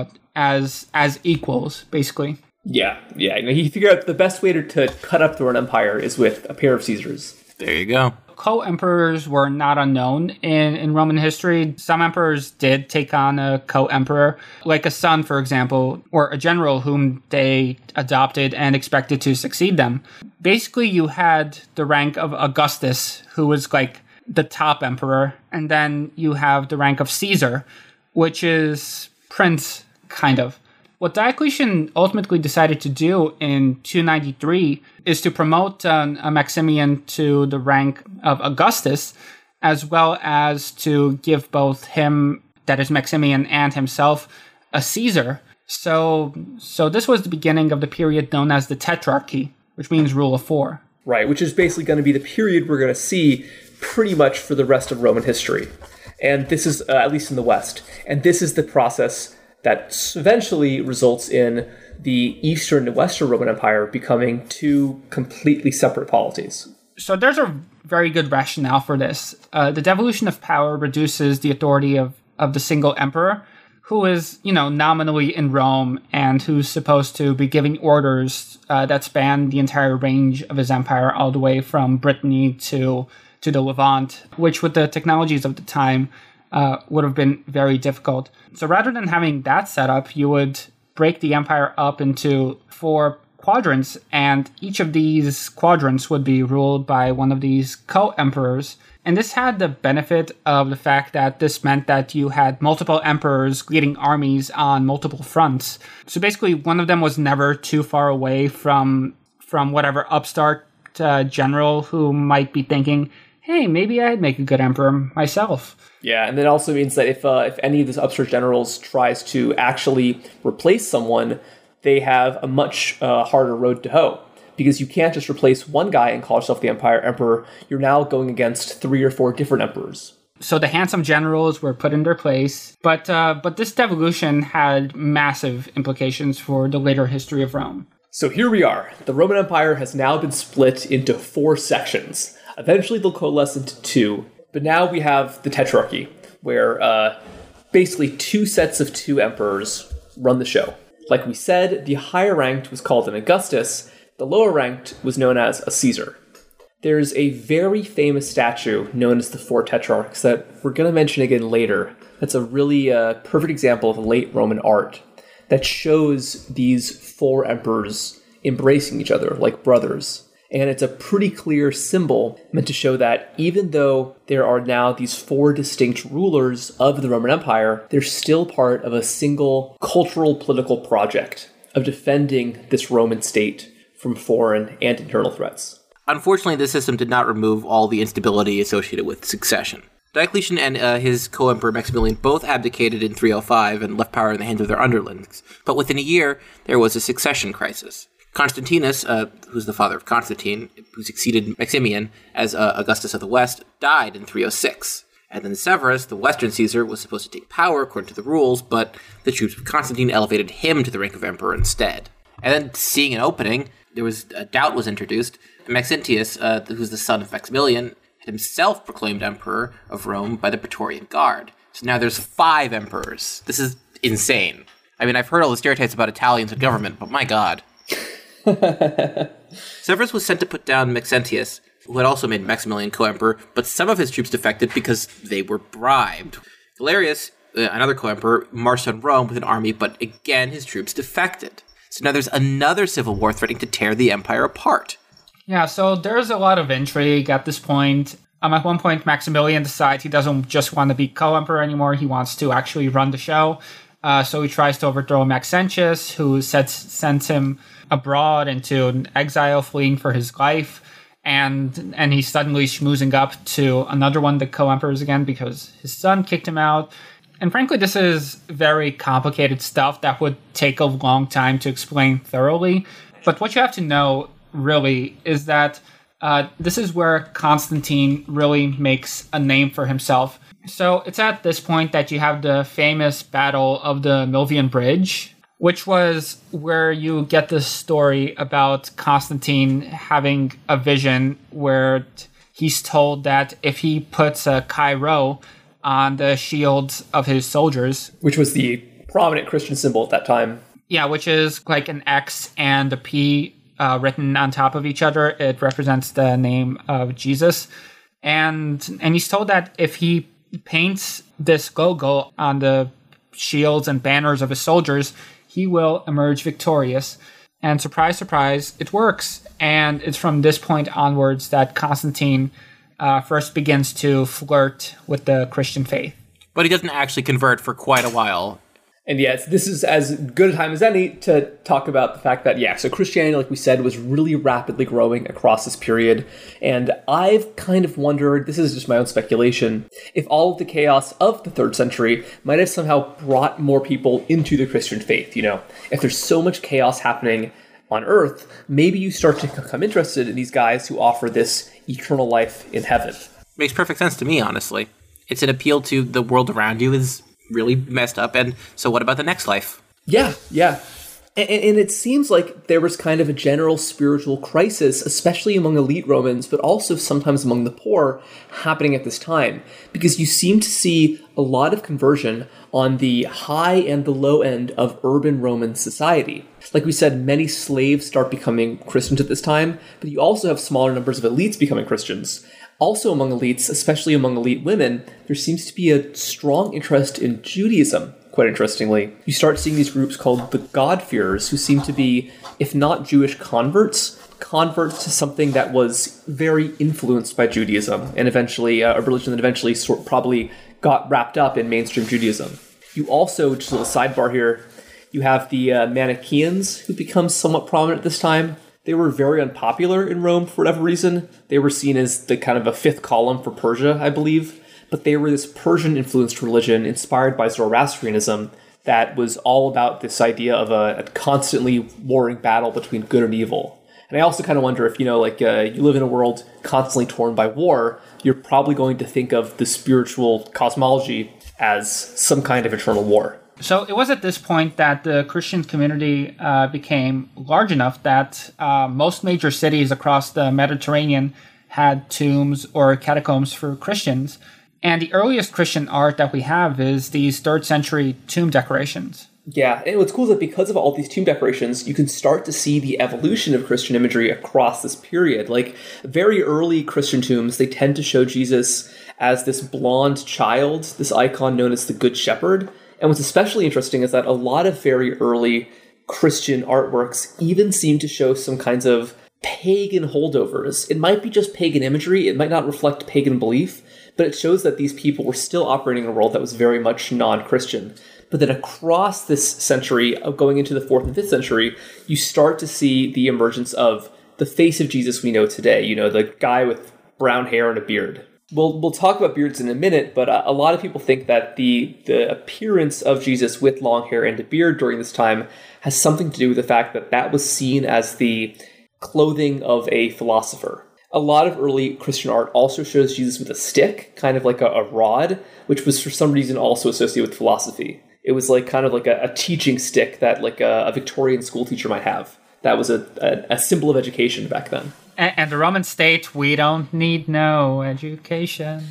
as equals, basically. Yeah. He figured out the best way to cut up the Roman Empire is with a pair of Caesars. There you go. Co-emperors were not unknown in Roman history. Some emperors did take on a co-emperor, like a son, for example, or a general whom they adopted and expected to succeed them. Basically, you had the rank of Augustus, who was like the top emperor, and then you have the rank of Caesar, which is prince, kind of. What Diocletian ultimately decided to do in 293 is to promote a Maximian to the rank of Augustus, as well as to give both him, that is Maximian, and himself a Caesar. So this was the beginning of the period known as the Tetrarchy, which means rule of four. Right, which is basically going to be the period we're going to see pretty much for the rest of Roman history. And this is, at least in the West, and this is the process that eventually results in the Eastern and Western Roman Empire becoming two completely separate polities. So there's a very good rationale for this. The devolution of power reduces the authority of the single emperor, who is, nominally in Rome and who's supposed to be giving orders that span the entire range of his empire, all the way from Brittany to the Levant, which with the technologies of the time would have been very difficult. So rather than having that set up, you would break the empire up into 4 quadrants, and each of these quadrants would be ruled by one of these co-emperors. And this had the benefit of the fact that this meant that you had multiple emperors leading armies on multiple fronts. So basically, one of them was never too far away from whatever upstart general who might be thinking, hey, maybe I'd make a good emperor myself. Yeah, and that also means that if any of these upstart generals tries to actually replace someone, they have a much harder road to hoe. Because you can't just replace one guy and call yourself the emperor. You're now going against 3 or 4 different emperors. So the handsome generals were put in their place, but this devolution had massive implications for the later history of Rome. So here we are. The Roman Empire has now been split into 4 sections. Eventually they'll coalesce into 2. But now we have the Tetrarchy, where basically 2 sets of 2 emperors run the show. Like we said, the higher ranked was called an Augustus, the lower ranked was known as a Caesar. There's a very famous statue known as the Four Tetrarchs that we're going to mention again later. That's a really perfect example of late Roman art that shows these four emperors embracing each other like brothers. And it's a pretty clear symbol meant to show that even though there are now these four distinct rulers of the Roman Empire, they're still part of a single cultural political project of defending this Roman state from foreign and internal threats. Unfortunately, this system did not remove all the instability associated with succession. Diocletian and his co-emperor Maximilian both abdicated in 305 and left power in the hands of their underlings. But within a year, there was a succession crisis. Constantinus, who's the father of Constantine, who succeeded Maximian as Augustus of the West, died in 306. And then Severus, the Western Caesar, was supposed to take power according to the rules, but the troops of Constantine elevated him to the rank of emperor instead. And then, seeing an opening, a doubt was introduced. Maxentius, who's the son of Maximilian, had himself proclaimed emperor of Rome by the Praetorian Guard. So now there's 5 emperors. This is insane. I mean, I've heard all the stereotypes about Italians and government, but my god. Severus was sent to put down Maxentius, who had also made Maximilian co-emperor, but some of his troops defected because they were bribed. Galerius, another co-emperor, marched on Rome with an army, but again his troops defected. So now there's another civil war threatening to tear the empire apart. Yeah, so there's a lot of intrigue at this point. At one point, Maximilian decides he doesn't just want to be co-emperor anymore, he wants to actually run the show. So he tries to overthrow Maxentius, who sends him abroad into an exile, fleeing for his life. And he's suddenly schmoozing up to another one of the co-emperors again because his son kicked him out. And frankly, this is very complicated stuff that would take a long time to explain thoroughly. But what you have to know, really, is that this is where Constantine really makes a name for himself. So it's at this point that you have the famous Battle of the Milvian Bridge, which was where you get this story about Constantine having a vision where he's told that if he puts a Chi Rho on the shields of his soldiers, which was the prominent Christian symbol at that time. Yeah, which is like an X and a P written on top of each other. It represents the name of Jesus. And he's told that if he paints this logo on the shields and banners of his soldiers, he will emerge victorious. And surprise, surprise, it works. And it's from this point onwards that Constantine first begins to flirt with the Christian faith. But he doesn't actually convert for quite a while. And yes, this is as good a time as any to talk about the fact that, so Christianity, like we said, was really rapidly growing across this period. And I've kind of wondered, this is just my own speculation, if all of the chaos of the 3rd century might have somehow brought more people into the Christian faith. If there's so much chaos happening on Earth, maybe you start to become interested in these guys who offer this eternal life in heaven. Makes perfect sense to me, honestly. It's an appeal to the world around you is really messed up, and so what about the next life? Yeah. And it seems like there was kind of a general spiritual crisis, especially among elite Romans, but also sometimes among the poor, happening at this time, because you seem to see a lot of conversion on the high and the low end of urban Roman society. Like we said, many slaves start becoming Christians at this time, but you also have smaller numbers of elites becoming Christians. Also among elites, especially among elite women, there seems to be a strong interest in Judaism, quite interestingly. You start seeing these groups called the God-fearers, who seem to be, if not Jewish converts to something that was very influenced by Judaism, and eventually a religion that eventually probably got wrapped up in mainstream Judaism. You also, just a little sidebar here, you have the Manichaeans, who become somewhat prominent at this time. They were very unpopular in Rome for whatever reason. They were seen as the kind of a 5th column for Persia, I believe. But they were this Persian-influenced religion inspired by Zoroastrianism that was all about this idea of a constantly warring battle between good and evil. And I also kind of wonder if, you live in a world constantly torn by war, you're probably going to think of the spiritual cosmology as some kind of eternal war. So it was at this point that the Christian community became large enough that most major cities across the Mediterranean had tombs or catacombs for Christians. And the earliest Christian art that we have is these 3rd century tomb decorations. Yeah, and what's cool is that because of all these tomb decorations, you can start to see the evolution of Christian imagery across this period. Like, very early Christian tombs, they tend to show Jesus as this blonde child, this icon known as the Good Shepherd. And what's especially interesting is that a lot of very early Christian artworks even seem to show some kinds of pagan holdovers. It might be just pagan imagery, it might not reflect pagan belief, but it shows that these people were still operating in a world that was very much non-Christian. But then across this century, going into the 4th and 5th century, you start to see the emergence of the face of Jesus we know today, you know, the guy with brown hair and a beard. We'll talk about beards in a minute, but a lot of people think that the appearance of Jesus with long hair and a beard during this time has something to do with the fact that that was seen as the clothing of a philosopher. A lot of early Christian art also shows Jesus with a stick, kind of like a rod, which was for some reason also associated with philosophy. It was like kind of like a teaching stick that like a Victorian school teacher might have. That was a symbol of education back then. And the Roman state, we don't need no education.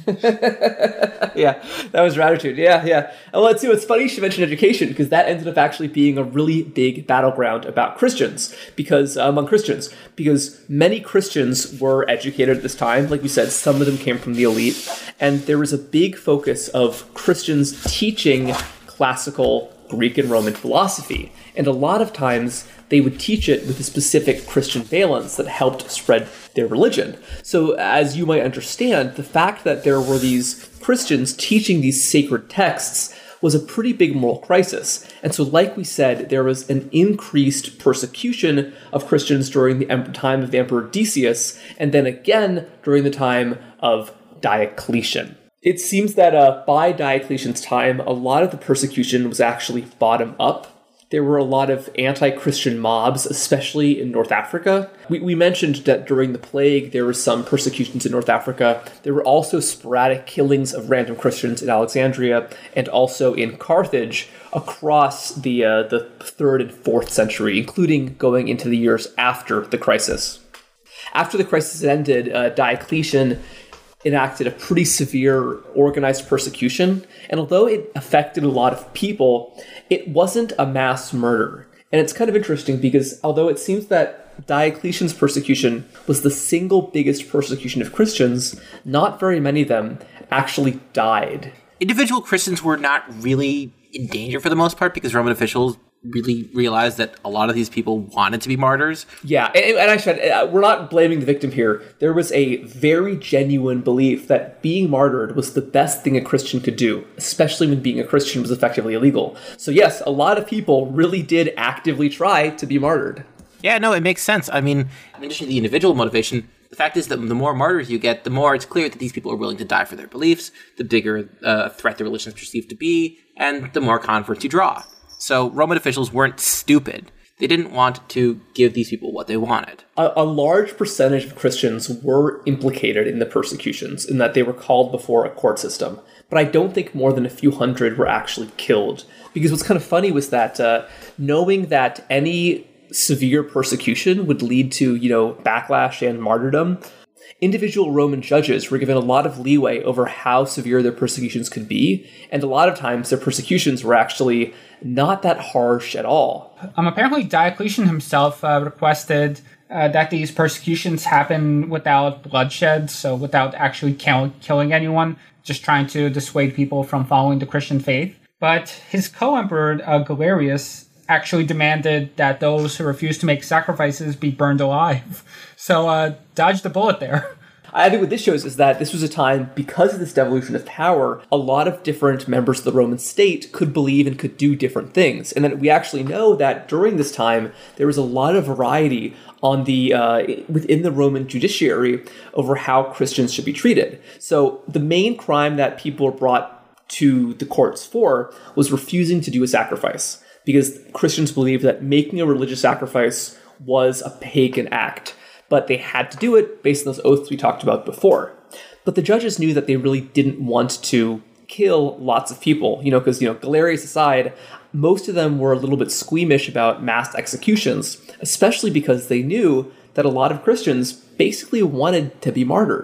Yeah, that was Ratitude. Yeah. And let's see, what's funny you should mention education, because that ended up actually being a really big battleground about Christians, among Christians, because many Christians were educated at this time. Like we said, some of them came from the elite, and there was a big focus of Christians teaching classical Greek and Roman philosophy. And a lot of times they would teach it with a specific Christian valence that helped spread their religion. So as you might understand, the fact that there were these Christians teaching these sacred texts was a pretty big moral crisis. And so like we said, there was an increased persecution of Christians during the time of the Emperor Decius, and then again during the time of Diocletian. It seems that by Diocletian's time, a lot of the persecution was actually bottom up. There were a lot of anti-Christian mobs, especially in North Africa. We mentioned that during the plague, there were some persecutions in North Africa. There were also sporadic killings of random Christians in Alexandria and also in Carthage across the 3rd and 4th century, including going into the years after the crisis. After the crisis ended, Diocletian enacted a pretty severe organized persecution, and although it affected a lot of people, it wasn't a mass murder. And it's kind of interesting because although it seems that Diocletian's persecution was the single biggest persecution of Christians, not very many of them actually died. Individual Christians were not really in danger for the most part because Roman officials really realized that a lot of these people wanted to be martyrs. Yeah, and I said, we're not blaming the victim here. There was a very genuine belief that being martyred was the best thing a Christian could do, especially when being a Christian was effectively illegal. So yes, a lot of people really did actively try to be martyred. Yeah, no, it makes sense. I mean, in addition to the individual motivation, the fact is that the more martyrs you get, the more it's clear that these people are willing to die for their beliefs, the bigger threat the religion is perceived to be, and the more converts you draw. So Roman officials weren't stupid. They didn't want to give these people what they wanted. A large percentage of Christians were implicated in the persecutions in that they were called before a court system. But I don't think more than a few hundred were actually killed. Because what's kind of funny was that knowing that any severe persecution would lead to, backlash and martyrdom, individual Roman judges were given a lot of leeway over how severe their persecutions could be, and a lot of times their persecutions were actually not that harsh at all. Apparently Diocletian himself requested that these persecutions happen without bloodshed, so without actually killing anyone, just trying to dissuade people from following the Christian faith. But his co-emperor, Galerius, actually demanded that those who refused to make sacrifices be burned alive. So dodged the bullet there. I think what this shows is that this was a time, because of this devolution of power, a lot of different members of the Roman state could believe and could do different things. And then we actually know that during this time, there was a lot of variety on within the Roman judiciary over how Christians should be treated. So the main crime that people were brought to the courts for was refusing to do a sacrifice, because Christians believed that making a religious sacrifice was a pagan act. But they had to do it based on those oaths we talked about before. But the judges knew that they really didn't want to kill lots of people, because, Galerius aside, most of them were a little bit squeamish about mass executions, especially because they knew that a lot of Christians basically wanted to be martyrs.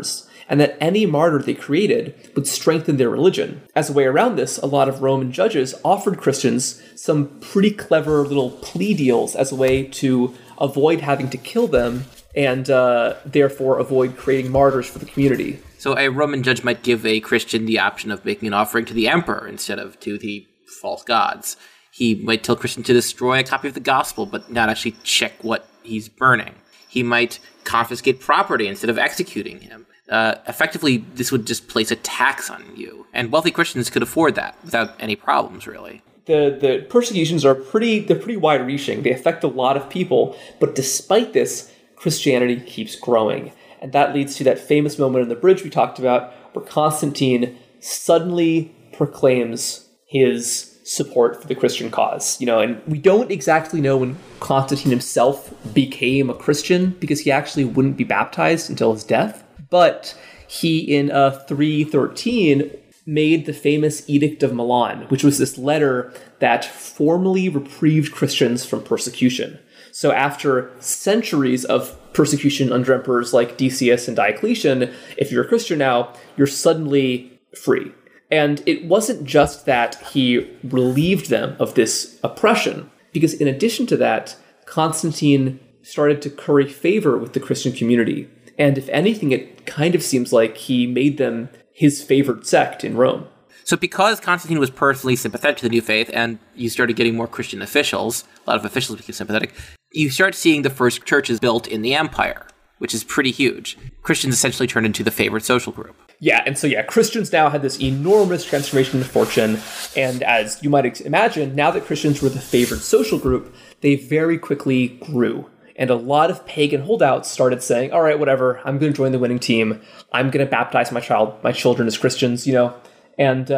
and that any martyr they created would strengthen their religion. As a way around this, a lot of Roman judges offered Christians some pretty clever little plea deals as a way to avoid having to kill them and therefore avoid creating martyrs for the community. So a Roman judge might give a Christian the option of making an offering to the emperor instead of to the false gods. He might tell Christian to destroy a copy of the gospel, but not actually check what he's burning. He might confiscate property instead of executing him. Effectively, this would just place a tax on you. And wealthy Christians could afford that without any problems, really. The persecutions are pretty wide-reaching. They affect a lot of people, but despite this, Christianity keeps growing. And that leads to that famous moment in the bridge we talked about, where Constantine suddenly proclaims his support for the Christian cause. And we don't exactly know when Constantine himself became a Christian, because he actually wouldn't be baptized until his death. But he, in 313, made the famous Edict of Milan, which was this letter that formally reprieved Christians from persecution. So after centuries of persecution under emperors like Decius and Diocletian, if you're a Christian now, you're suddenly free. And it wasn't just that he relieved them of this oppression, because in addition to that, Constantine started to curry favor with the Christian community. And if anything, it kind of seems like he made them his favored sect in Rome. So because Constantine was personally sympathetic to the new faith, and you started getting more Christian officials, a lot of officials became sympathetic, you start seeing the first churches built in the empire, which is pretty huge. Christians essentially turned into the favored social group. Yeah, and so Christians now had this enormous transformation in fortune, and as you might imagine, now that Christians were the favored social group, they very quickly grew. And a lot of pagan holdouts started saying, all right, whatever, I'm going to join the winning team. I'm going to baptize my children as Christians, And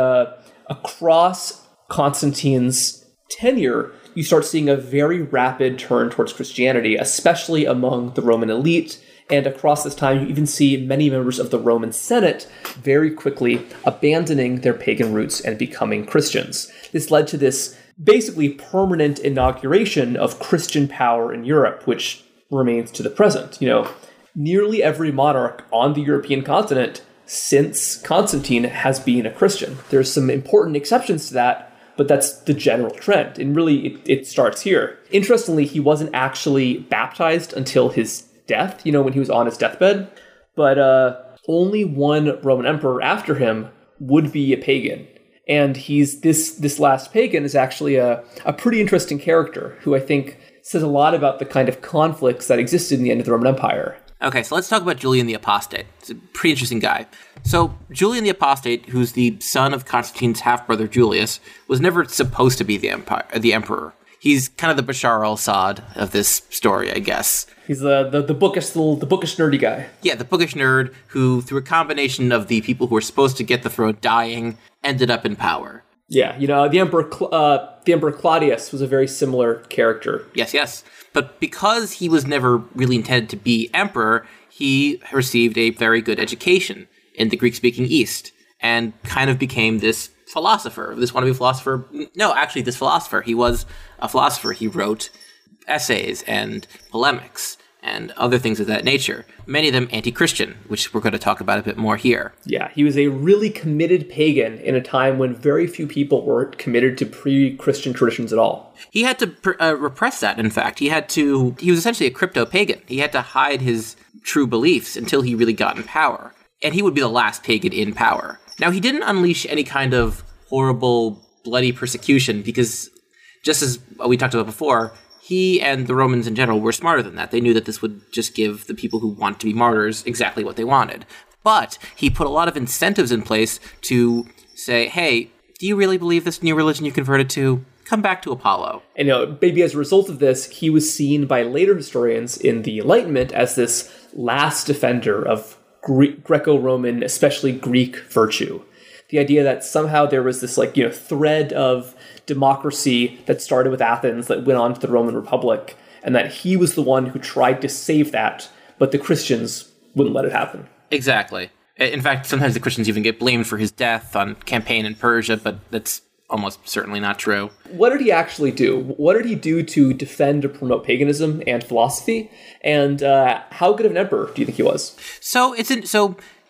across Constantine's tenure, you start seeing a very rapid turn towards Christianity, especially among the Roman elite. And across this time, you even see many members of the Roman Senate very quickly abandoning their pagan roots and becoming Christians. This led to this basically permanent inauguration of Christian power in Europe, which remains to the present. Nearly every monarch on the European continent since Constantine has been a Christian. There's some important exceptions to that, but that's the general trend. And really, it starts here. Interestingly, he wasn't actually baptized until his death, when he was on his deathbed. But only one Roman emperor after him would be a pagan. And he's this last pagan is actually a pretty interesting character who I think says a lot about the kind of conflicts that existed in the end of the Roman Empire. Okay, so let's talk about Julian the Apostate. He's a pretty interesting guy. So Julian the Apostate, who's the son of Constantine's half-brother Julius, was never supposed to be the emperor. He's kind of the Bashar al-Assad of this story, I guess. He's the bookish nerdy guy. Yeah, the bookish nerd who, through a combination of the people who were supposed to get the throne dying, ended up in power. Yeah, the Emperor Claudius was a very similar character. Yes. But because he was never really intended to be emperor, he received a very good education in the Greek-speaking East and kind of became this philosopher, this wannabe philosopher. No, actually, this philosopher. He was a philosopher. He wrote essays and polemics and other things of that nature, many of them anti-Christian, which we're going to talk about a bit more here. Yeah, he was a really committed pagan in a time when very few people were committed to pre-Christian traditions at all. He had to repress that, in fact. He was essentially a crypto-pagan. He had to hide his true beliefs until he really got in power. And he would be the last pagan in power. Now, he didn't unleash any kind of horrible, bloody persecution because, just as we talked about before, he and the Romans in general were smarter than that. They knew that this would just give the people who want to be martyrs exactly what they wanted. But he put a lot of incentives in place to say, hey, do you really believe this new religion you converted to? Come back to Apollo. And maybe as a result of this, he was seen by later historians in the Enlightenment as this last defender of Greco-Roman, especially Greek virtue. The idea that somehow there was this thread of democracy that started with Athens that went on to the Roman Republic, and that he was the one who tried to save that, but the Christians wouldn't let it happen. Exactly. In fact, sometimes the Christians even get blamed for his death on campaign in Persia, but that's almost certainly not true. What did he actually do? What did he do to defend or promote paganism and philosophy? And how good of an emperor do you think he was? So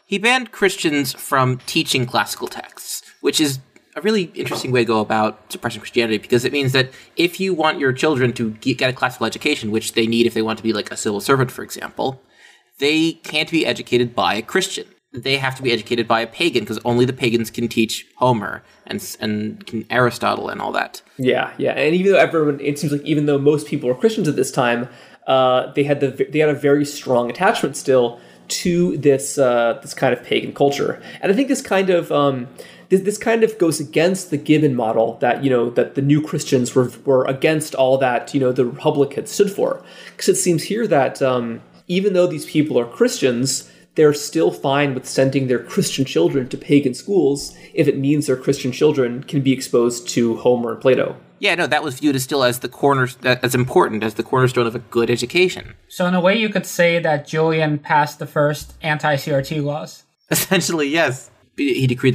He banned Christians from teaching classical texts, which is a really interesting way to go about suppressing Christianity, because it means that if you want your children to get a classical education, which they need if they want to be like a civil servant, for example, they can't be educated by a Christian. They have to be educated by a pagan, because only the pagans can teach Homer and Aristotle and all that. Yeah. And even though it seems like even though most people were Christians at this time, they had a very strong attachment still to this kind of pagan culture. And I think this kind of this kind of goes against the Gibbon model that that the new Christians were against all that the Republic had stood for, because it seems here that even though these people are Christians, they're still fine with sending their Christian children to pagan schools if it means their Christian children can be exposed to Homer and Plato. Yeah, no, that was viewed as still as as important as the cornerstone of a good education. So in a way, you could say that Julian passed the first anti-CRT laws. Essentially, yes. He decreed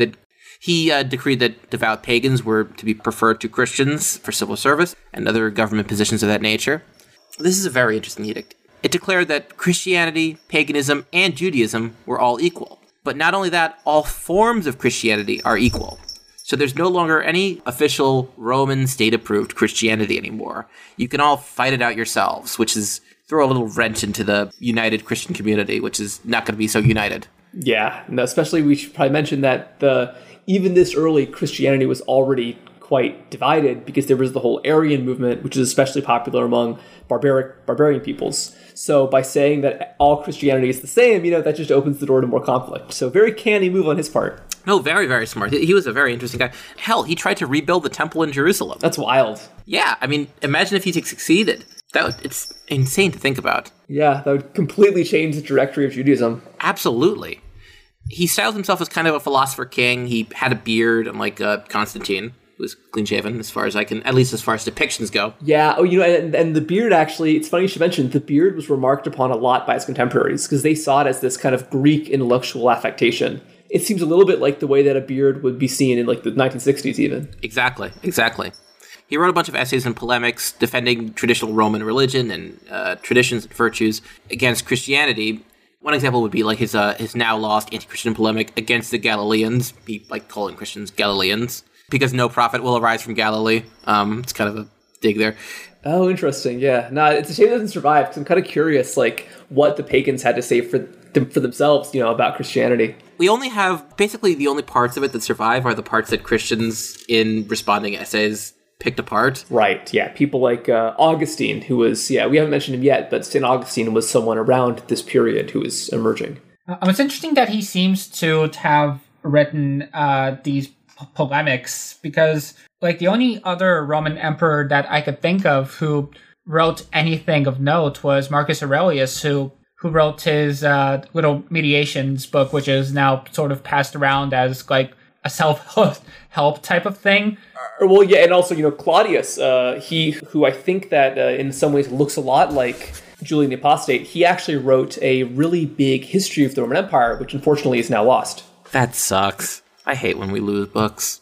that devout pagans were to be preferred to Christians for civil service and other government positions of that nature. This is a very interesting edict. It declared that Christianity, paganism, and Judaism were all equal. But not only that, all forms of Christianity are equal. So there's no longer any official Roman state-approved Christianity anymore. You can all fight it out yourselves, which is throw a little wrench into the united Christian community, which is not going to be so united. Yeah, no, especially we should probably mention that even this early Christianity was already quite divided, because there was the whole Arian movement, which is especially popular among barbarian peoples. So by saying that all Christianity is the same, that just opens the door to more conflict. So very canny move on his part. No, very, very smart. He was a very interesting guy. Hell, he tried to rebuild the temple in Jerusalem. That's wild. Yeah, I mean, imagine if he succeeded. It's insane to think about. Yeah, that would completely change the trajectory of Judaism. Absolutely. He styled himself as kind of a philosopher king. He had a beard, unlike Constantine, who was clean-shaven, as far as depictions go. Yeah, and the beard, actually, it's funny you should mention, the beard was remarked upon a lot by his contemporaries, because they saw it as this kind of Greek intellectual affectation. It seems a little bit like the way that a beard would be seen in, the 1960s, even. Exactly. He wrote a bunch of essays and polemics defending traditional Roman religion and traditions and virtues against Christianity. One example would be his now lost anti-Christian polemic against the Galileans. He calling Christians Galileans, because no prophet will arise from Galilee. It's kind of a dig there. Oh, interesting. Yeah. No, it's a shame it doesn't survive, because I'm kind of curious, what the pagans had to say for themselves, about Christianity. We only have, basically the only parts of it that survive are the parts that Christians in responding essays picked apart. Right, yeah. People like Augustine, who was, we haven't mentioned him yet, but St. Augustine was someone around this period who was emerging. It's interesting that he seems to have written these polemics, because, the only other Roman emperor that I could think of who wrote anything of note was Marcus Aurelius, who wrote his little Meditations book, which is now sort of passed around as a self-help type of thing. Well, yeah, and also, Claudius, who I think that in some ways looks a lot like Julian the Apostate, he actually wrote a really big history of the Roman Empire, which unfortunately is now lost. That sucks. I hate when we lose books.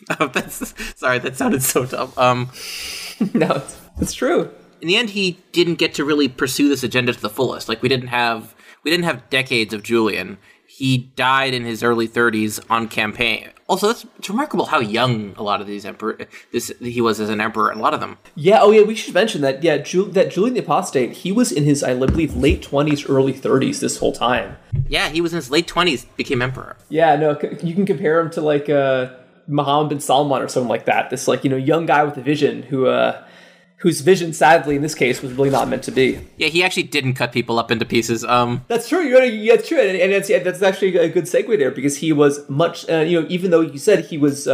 Sorry, that sounded so dumb. No, it's true. In the end, he didn't get to really pursue this agenda to the fullest. We didn't have decades of Julian. He died in his early 30s on campaign. Also, it's remarkable how young a lot of these he was as an emperor, and a lot of them. Yeah, oh yeah, we should mention that. Yeah, that Julian the Apostate, he was in his, I believe, late 20s, early 30s this whole time. Yeah, he was in his late 20s, became emperor. Yeah, no, you can compare him to Muhammad bin Salman or something like that. This young guy with a vision whose vision, sadly, in this case, was really not meant to be. Yeah, he actually didn't cut people up into pieces. That's true. That's true, and that's actually a good segue there, because he was much. Even though you said he was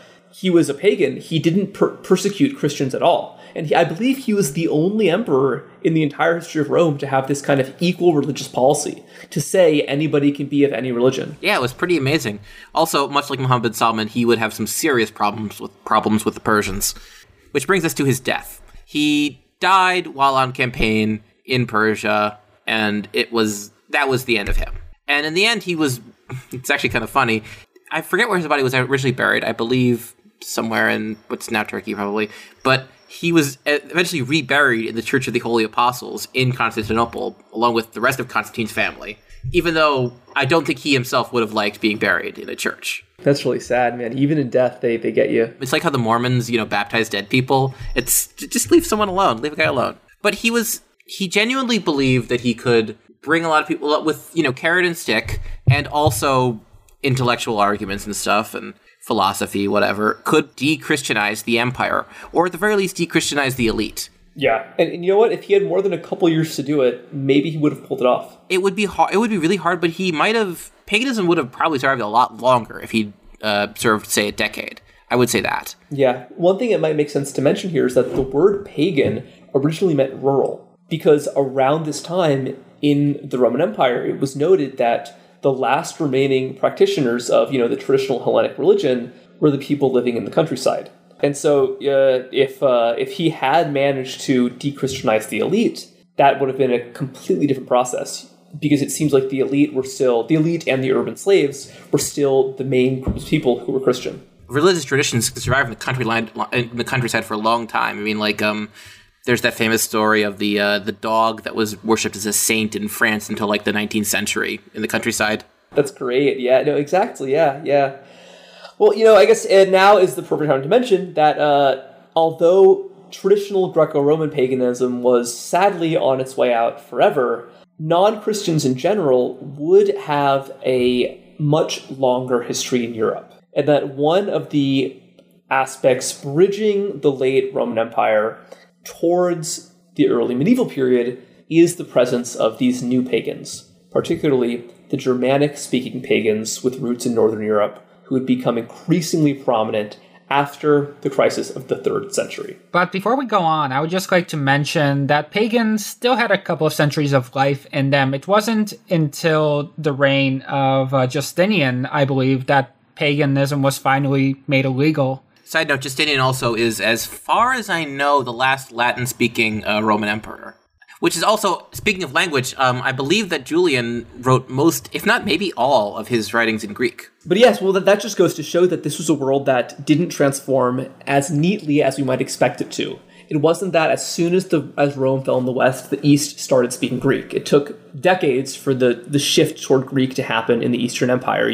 a pagan, he didn't persecute Christians at all, and I believe he was the only emperor in the entire history of Rome to have this kind of equal religious policy, to say anybody can be of any religion. Yeah, it was pretty amazing. Also, much like Muhammad bin Salman, he would have some serious problems with the Persians, which brings us to his death. He died while on campaign in Persia, and that was the end of him. And in the end, it's actually kind of funny. I forget where his body was originally buried. I believe somewhere in what's now Turkey, probably. But he was eventually reburied in the Church of the Holy Apostles in Constantinople, along with the rest of Constantine's family. even though I don't think he himself would have liked being buried in a church. That's really sad, man. Even in death, they get you. It's like how the Mormons, baptize dead people. It's just leave someone alone. Leave a guy alone. But he genuinely believed that he could bring a lot of people up with, carrot and stick, and also intellectual arguments and stuff, and philosophy, whatever, could de-Christianize the empire, or at the very least de-Christianize the elite. Yeah, and you know what? If he had more than a couple years to do it, maybe he would have pulled it off. It would be hard. It would be really hard, but paganism would have probably survived a lot longer if he'd served, say, a decade. I would say that. Yeah. One thing it might make sense to mention here is that the word pagan originally meant rural, because around this time in the Roman Empire, it was noted that the last remaining practitioners of, the traditional Hellenic religion were the people living in the countryside. And so if he had managed to de-Christianize the elite, that would have been a completely different process, because it seems like the elite and the urban slaves were still the main group of people who were Christian. Religious traditions survived in the countryside for a long time. I mean, there's that famous story of the dog that was worshipped as a saint in France until the 19th century in the countryside. That's great. Yeah, no, exactly. Yeah. Well, I guess now is the appropriate time to mention that although traditional Greco-Roman paganism was sadly on its way out forever, non-Christians in general would have a much longer history in Europe. And that one of the aspects bridging the late Roman Empire towards the early medieval period is the presence of these new pagans, particularly the Germanic-speaking pagans with roots in Northern Europe, who would become increasingly prominent after the crisis of the 3rd century. But before we go on, I would just like to mention that pagans still had a couple of centuries of life in them. It wasn't until the reign of Justinian, I believe, that paganism was finally made illegal. Side note, Justinian also is, as far as I know, the last Latin-speaking Roman emperor. Which is also, speaking of language, I believe that Julian wrote most, if not maybe all, of his writings in Greek. But yes, well, that just goes to show that this was a world that didn't transform as neatly as we might expect it to. It wasn't that as soon as Rome fell in the West, the East started speaking Greek. It took decades for the shift toward Greek to happen in the Eastern Empire,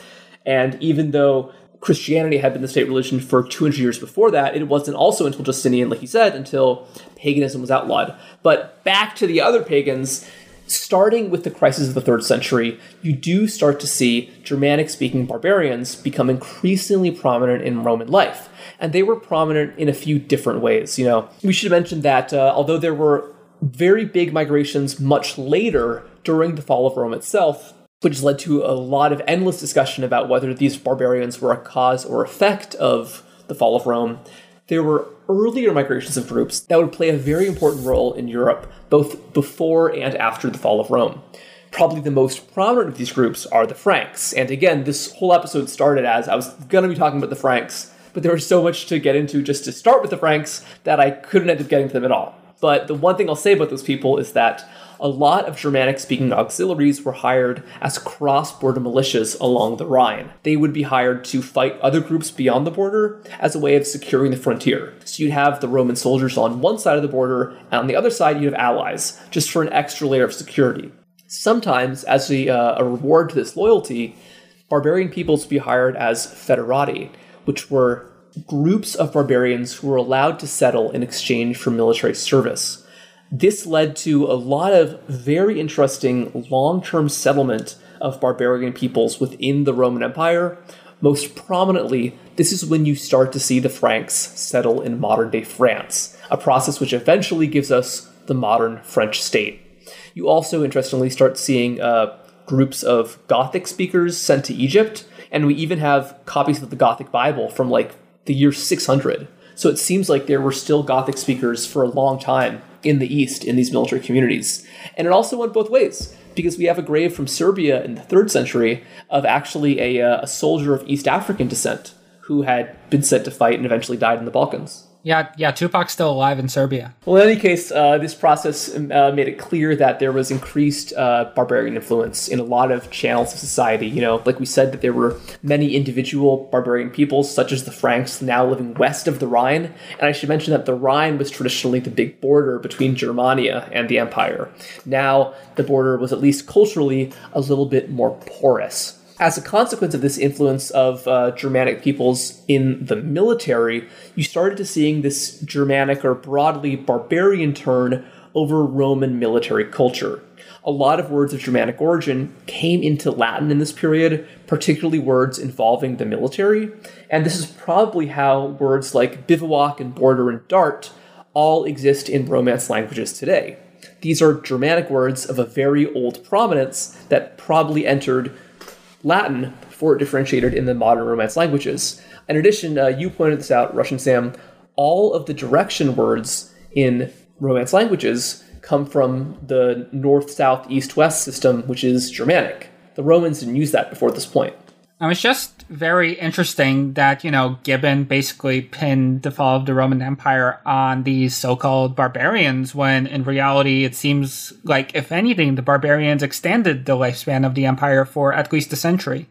And even though Christianity had been the state religion for 200 years before that, it wasn't also until Justinian, like you said, until paganism was outlawed. But back to the other pagans, starting with the crisis of the 3rd century, you do start to see Germanic-speaking barbarians become increasingly prominent in Roman life. And they were prominent in a few different ways. We should mention that although there were very big migrations much later during the fall of Rome itself, which has led to a lot of endless discussion about whether these barbarians were a cause or effect of the fall of Rome, there were earlier migrations of groups that would play a very important role in Europe, both before and after the fall of Rome. Probably the most prominent of these groups are the Franks. And again, this whole episode started as I was going to be talking about the Franks, but there was so much to get into just to start with the Franks that I couldn't end up getting to them at all. But the one thing I'll say about those people is that a lot of Germanic-speaking auxiliaries were hired as cross-border militias along the Rhine. They would be hired to fight other groups beyond the border as a way of securing the frontier. So you'd have the Roman soldiers on one side of the border, and on the other side you'd have allies, just for an extra layer of security. Sometimes, as a reward to this loyalty, barbarian peoples would be hired as foederati, which were groups of barbarians who were allowed to settle in exchange for military service. This led to a lot of very interesting long-term settlement of barbarian peoples within the Roman Empire. Most prominently, this is when you start to see the Franks settle in modern-day France, a process which eventually gives us the modern French state. You also, interestingly, start seeing groups of Gothic speakers sent to Egypt, and we even have copies of the Gothic Bible from the year 600. So it seems like there were still Gothic speakers for a long time in the East in these military communities. And it also went both ways, because we have a grave from Serbia in the 3rd century of actually a soldier of East African descent who had been sent to fight and eventually died in the Balkans. Yeah, Tupac's still alive in Serbia. Well, in any case, this process made it clear that there was increased barbarian influence in a lot of channels of society. You know, like we said, that there were many individual barbarian peoples, such as the Franks, now living west of the Rhine. And I should mention that the Rhine was traditionally the big border between Germania and the empire. Now, the border was at least culturally a little bit more porous. As a consequence of this influence of Germanic peoples in the military, you started to seeing this Germanic or broadly barbarian turn over Roman military culture. A lot of words of Germanic origin came into Latin in this period, particularly words involving the military, and this is probably how words like bivouac and border and dart all exist in Romance languages today. These are Germanic words of a very old provenance that probably entered Latin before it differentiated in the modern Romance languages. In addition, you pointed this out, Russian Sam, all of the direction words in Romance languages come from the north, south, east, west system, which is Germanic. The Romans didn't use that before this point. It's just very interesting that, Gibbon basically pinned the fall of the Roman Empire on these so-called barbarians, when in reality it seems like, if anything, the barbarians extended the lifespan of the empire for at least a century.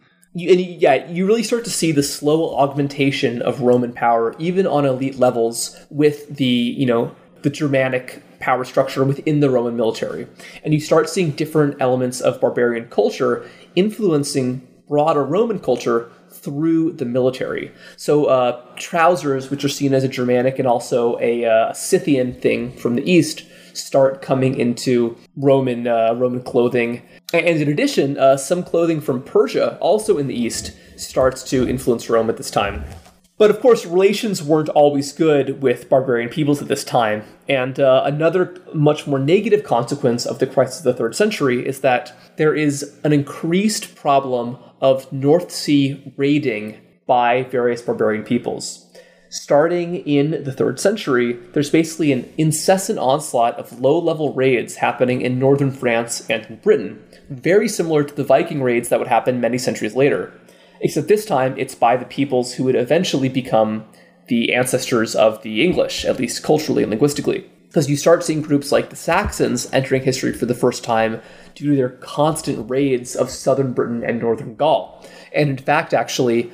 You really start to see the slow augmentation of Roman power, even on elite levels, with the Germanic power structure within the Roman military. And you start seeing different elements of barbarian culture influencing broader Roman culture through the military. So trousers, which are seen as a Germanic and also a Scythian thing from the east, start coming into Roman clothing. And in addition, some clothing from Persia, also in the east, starts to influence Rome at this time. But of course, relations weren't always good with barbarian peoples at this time. And another much more negative consequence of the crisis of the 3rd century is that there is an increased problem of North Sea raiding by various barbarian peoples. Starting in the 3rd century, there's basically an incessant onslaught of low-level raids happening in northern France and in Britain, very similar to the Viking raids that would happen many centuries later. Except this time, it's by the peoples who would eventually become the ancestors of the English, at least culturally and linguistically. Because you start seeing groups like the Saxons entering history for the first time due to their constant raids of southern Britain and northern Gaul. And in fact, actually,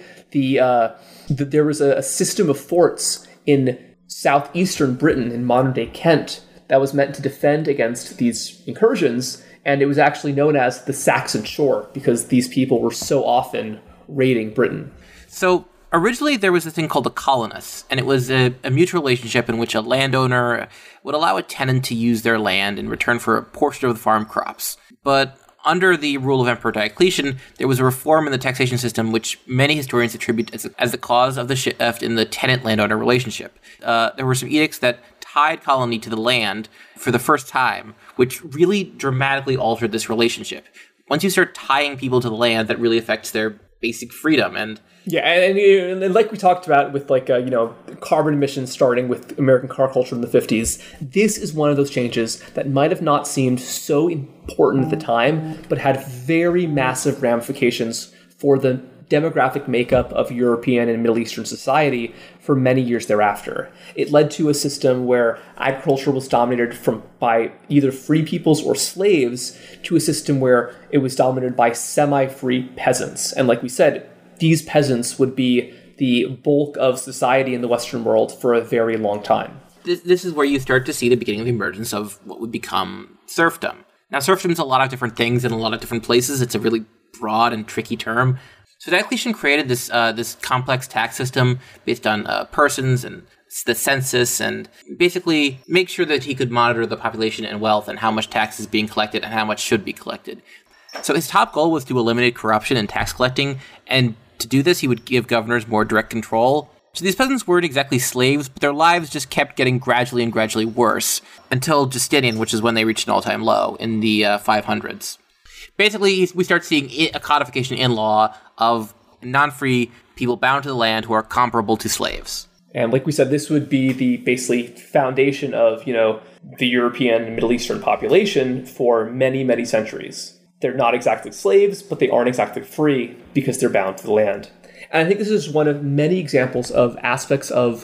there was a system of forts in southeastern Britain, in modern-day Kent, that was meant to defend against these incursions, and it was actually known as the Saxon Shore, because these people were so often raiding Britain. So originally there was a thing called a colonus, and it was a mutual relationship in which a landowner would allow a tenant to use their land in return for a portion of the farm crops. But under the rule of Emperor Diocletian, there was a reform in the taxation system which many historians attribute as the cause of the shift in the tenant-landowner relationship. There were some edicts that tied colony to the land for the first time, which really dramatically altered this relationship. Once you start tying people to the land, that really affects their basic freedom. And like we talked about with carbon emissions starting with American car culture in the 50s, this is one of those changes that might have not seemed so important at the time, but had very massive ramifications for the demographic makeup of European and Middle Eastern society for many years thereafter. It led to a system where agriculture was dominated by either free peoples or slaves, to a system where it was dominated by semi-free peasants. And like we said, these peasants would be the bulk of society in the Western world for a very long time. This is where you start to see the beginning of the emergence of what would become serfdom. Now, serfdom is a lot of different things in a lot of different places. It's a really broad and tricky term. So Diocletian created this complex tax system based on persons and the census, and basically make sure that he could monitor the population and wealth and how much tax is being collected and how much should be collected. So his top goal was to eliminate corruption in tax collecting, and to do this, he would give governors more direct control. So these peasants weren't exactly slaves, but their lives just kept getting gradually worse until Justinian, which is when they reached an all-time low in the 500s. Basically, we start seeing a codification in law of non-free people bound to the land who are comparable to slaves. And like we said, this would be the basically foundation of, the European and Middle Eastern population for many, many centuries. They're not exactly slaves, but they aren't exactly free because they're bound to the land. And I think this is one of many examples of aspects of,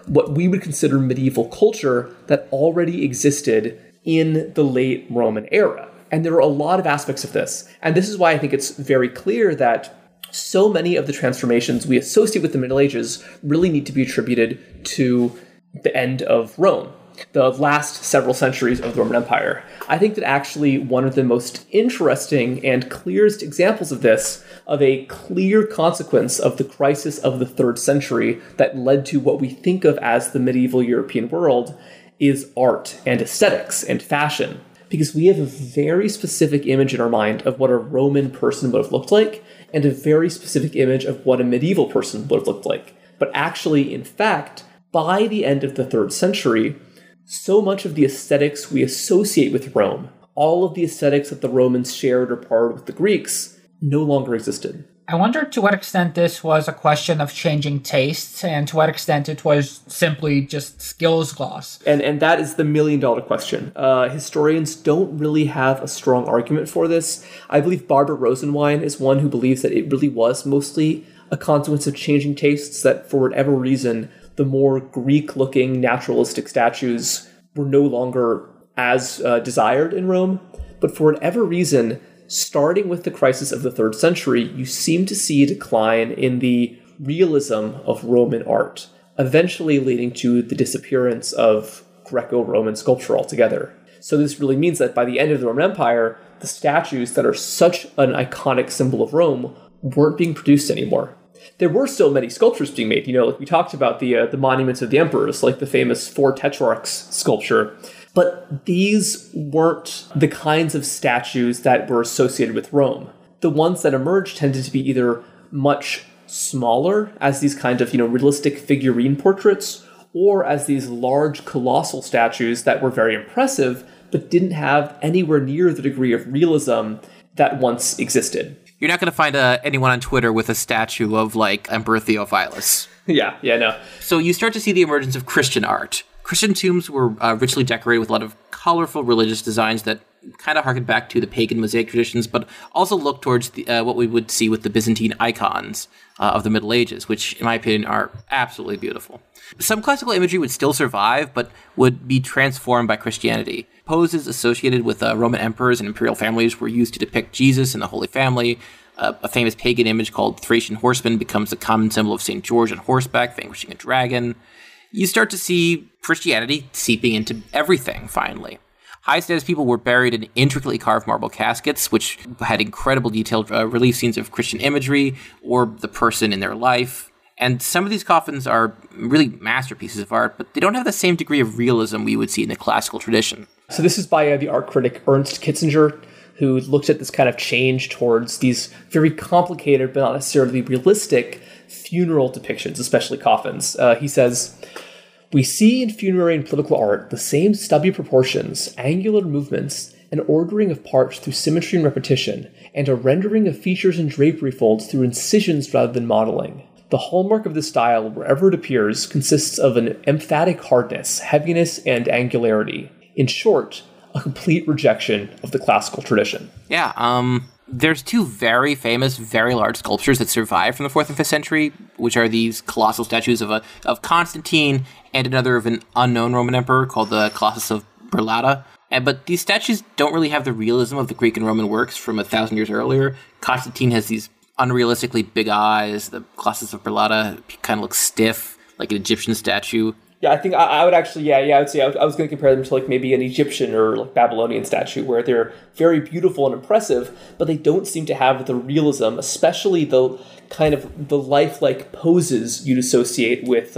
what we would consider medieval culture that already existed in the late Roman era. And there are a lot of aspects of this. And this is why I think it's very clear that so many of the transformations we associate with the Middle Ages really need to be attributed to the end of Rome, the last several centuries of the Roman Empire. I think that actually one of the most interesting and clearest examples of this, of a clear consequence of the crisis of the 3rd century that led to what we think of as the medieval European world, is art and aesthetics and fashion. Because we have a very specific image in our mind of what a Roman person would have looked like, and a very specific image of what a medieval person would have looked like. But actually, in fact, by the end of the 3rd century, so much of the aesthetics we associate with Rome, all of the aesthetics that the Romans shared or borrowed with the Greeks, no longer existed. I wonder to what extent this was a question of changing tastes and to what extent it was simply just skills loss. And that is the million-dollar question. Historians don't really have a strong argument for this. I believe Barbara Rosenwein is one who believes that it really was mostly a consequence of changing tastes, that for whatever reason, the more Greek-looking naturalistic statues were no longer as desired in Rome. But for whatever reason, starting with the crisis of the 3rd century, you seem to see a decline in the realism of Roman art, eventually leading to the disappearance of Greco-Roman sculpture altogether. So this really means that by the end of the Roman Empire, the statues that are such an iconic symbol of Rome weren't being produced anymore. There were still many sculptures being made. Like we talked about the monuments of the emperors, like the famous 4 Tetrarchs sculpture. But these weren't the kinds of statues that were associated with Rome. The ones that emerged tended to be either much smaller, as these kind of, realistic figurine portraits, or as these large colossal statues that were very impressive, but didn't have anywhere near the degree of realism that once existed. You're not going to find anyone on Twitter with a statue of, Emperor Theophilus. Yeah, no. So you start to see the emergence of Christian art. Christian tombs were richly decorated with a lot of colorful religious designs that kind of harken back to the pagan Mosaic traditions, but also look towards what we would see with the Byzantine icons of the Middle Ages, which, in my opinion, are absolutely beautiful. Some classical imagery would still survive, but would be transformed by Christianity. Poses associated with Roman emperors and imperial families were used to depict Jesus and the Holy Family. A famous pagan image called Thracian horseman becomes the common symbol of St. George on horseback, vanquishing a dragon. You start to see Christianity seeping into everything, finally. High-status people were buried in intricately carved marble caskets, which had incredible detailed relief scenes of Christian imagery or the person in their life. And some of these coffins are really masterpieces of art, but they don't have the same degree of realism we would see in the classical tradition. So this is by the art critic Ernst Kitzinger, who looked at this kind of change towards these very complicated but not necessarily realistic funeral depictions, especially coffins. He says, "We see in funerary and political art the same stubby proportions, angular movements, an ordering of parts through symmetry and repetition, and a rendering of features and drapery folds through incisions rather than modeling. The hallmark of this style, wherever it appears, consists of an emphatic hardness, heaviness, and angularity. In short, a complete rejection of the classical tradition." Yeah, there's 2 very famous, very large sculptures that survive from the 4th and 5th century, which are these colossal statues of Constantine and another of an unknown Roman emperor called the Colossus of Berlata. But these statues don't really have the realism of the Greek and Roman works from 1,000 years earlier. Constantine has these unrealistically big eyes. The Colossus of Berlata kind of looks stiff, like an Egyptian statue. Yeah, I think I would actually, I would say I was going to compare them to maybe an Egyptian or Babylonian statue, where they're very beautiful and impressive, but they don't seem to have the realism, especially the kind of the lifelike poses you'd associate with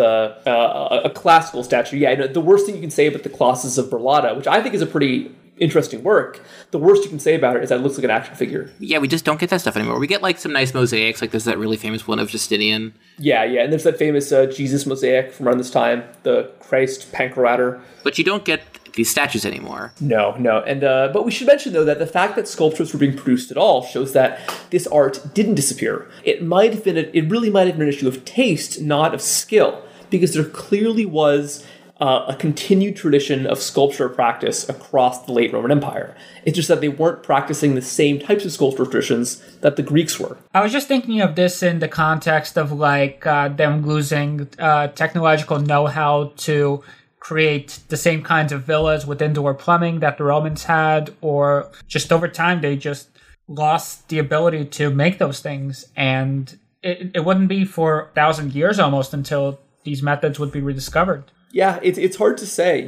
a classical statue. Yeah, the worst thing you can say about the Colossus of Berlata, which I think is a pretty interesting work, the worst you can say about it is that it looks like an action figure. Yeah, we just don't get that stuff anymore. We get some nice mosaics, there's that really famous one of Justinian. Yeah, and there's that famous Jesus mosaic from around this time, the Christ Pancreator. But you don't get these statues anymore. No, and but we should mention though that the fact that sculptures were being produced at all shows that this art didn't disappear. It really might have been an issue of taste, not of skill, because there clearly was a continued tradition of sculpture practice across the late Roman Empire. It's just that they weren't practicing the same types of sculpture traditions that the Greeks were. I was just thinking of this in the context of them losing technological know-how to create the same kinds of villas with indoor plumbing that the Romans had, or just over time they just lost the ability to make those things. And it wouldn't be for 1,000 years almost until these methods would be rediscovered. Yeah, it's hard to say.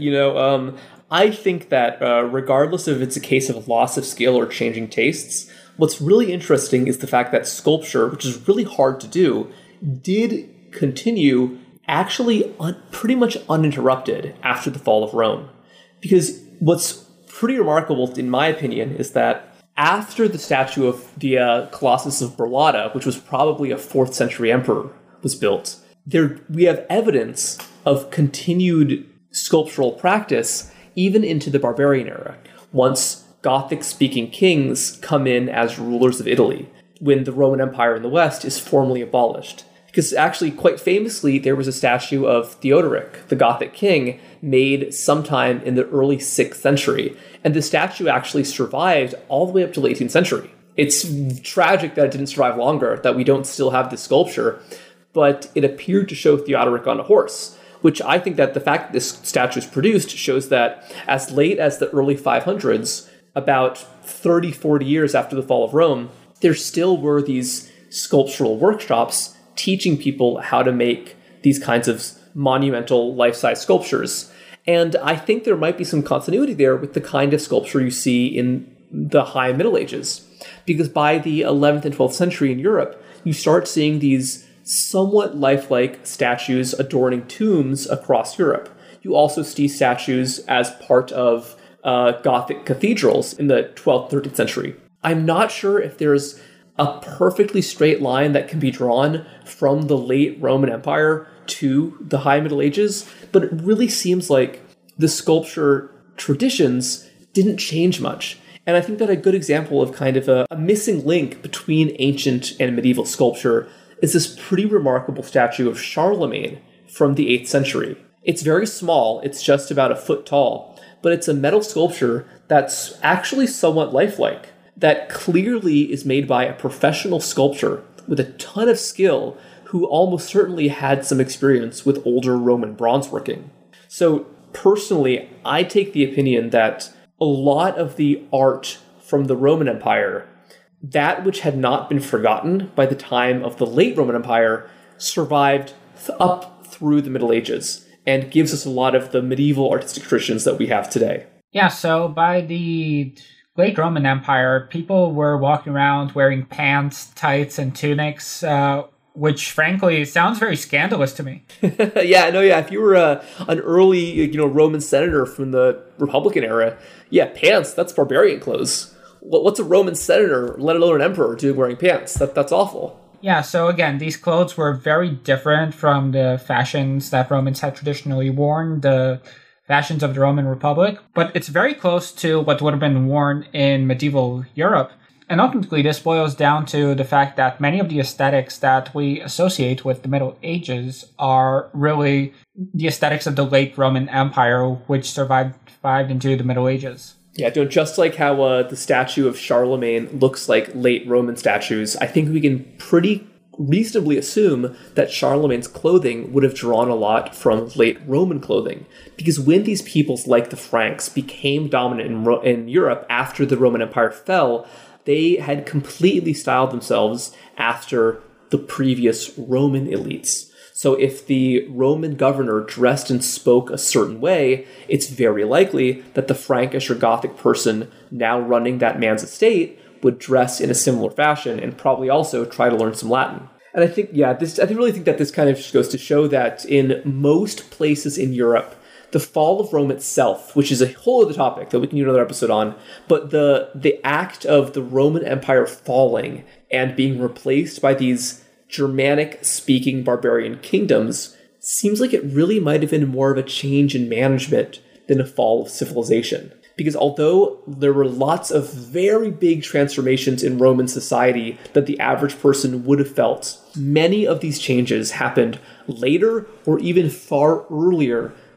I think that regardless if it's a case of loss of skill or changing tastes, what's really interesting is the fact that sculpture, which is really hard to do, did continue actually pretty much uninterrupted after the fall of Rome. Because what's pretty remarkable, in my opinion, is that after the statue of the Colossus of Berlada, which was probably a 4th century emperor, was built, we have evidence of continued sculptural practice even into the barbarian era, once Gothic-speaking kings come in as rulers of Italy, when the Roman Empire in the West is formally abolished. Because actually, quite famously, there was a statue of Theodoric, the Gothic king, made sometime in the early 6th century, and the statue actually survived all the way up to the 18th century. It's tragic that it didn't survive longer, that we don't still have this sculpture, but it appeared to show Theodoric on a horse, which I think that the fact that this statue is produced shows that as late as the early 500s, about 30, 40 years after the fall of Rome, there still were these sculptural workshops teaching people how to make these kinds of monumental life-size sculptures. And I think there might be some continuity there with the kind of sculpture you see in the High Middle Ages. Because by the 11th and 12th century in Europe, you start seeing these somewhat lifelike statues adorning tombs across Europe. You also see statues as part of Gothic cathedrals in the 12th, 13th century. I'm not sure if there's a perfectly straight line that can be drawn from the late Roman Empire to the High Middle Ages, but it really seems like the sculpture traditions didn't change much. And I think that a good example of kind of a missing link between ancient and medieval sculpture is this pretty remarkable statue of Charlemagne from the 8th century. It's very small, it's just about a foot tall, but it's a metal sculpture that's actually somewhat lifelike, that clearly is made by a professional sculptor with a ton of skill who almost certainly had some experience with older Roman bronze working. So personally, I take the opinion that a lot of the art from the Roman Empire, that which had not been forgotten by the time of the late Roman Empire, survived up through the Middle Ages and gives us a lot of the medieval artistic traditions that we have today. Yeah, so by the late Roman Empire, people were walking around wearing pants, tights, and tunics, which frankly sounds very scandalous to me. Yeah. If you were an early, Roman senator from the Republican era, pants, that's barbarian clothes. What's a Roman senator, let alone an emperor, doing wearing pants? That's awful. Yeah, so again, these clothes were very different from the fashions that Romans had traditionally worn, the fashions of the Roman Republic, but it's very close to what would have been worn in medieval Europe. And ultimately, this boils down to the fact that many of the aesthetics that we associate with the Middle Ages are really the aesthetics of the late Roman Empire, which survived into the Middle Ages. Yeah, just like how the statue of Charlemagne looks like late Roman statues, I think we can pretty reasonably assume that Charlemagne's clothing would have drawn a lot from late Roman clothing. Because when these peoples like the Franks became dominant in Europe after the Roman Empire fell, they had completely styled themselves after the previous Roman elites. So if the Roman governor dressed and spoke a certain way, it's very likely that the Frankish or Gothic person now running that man's estate would dress in a similar fashion and probably also try to learn some Latin. And I think, really think that this kind of just goes to show that in most places in Europe, the fall of Rome itself, which is a whole other topic that we can do another episode on, but the act of the Roman Empire falling and being replaced by these Germanic-speaking barbarian kingdoms seems like it really might have been more of a change in management than a fall of civilization. Because although there were lots of very big transformations in Roman society that the average person would have felt, many of these changes happened later or even far earlier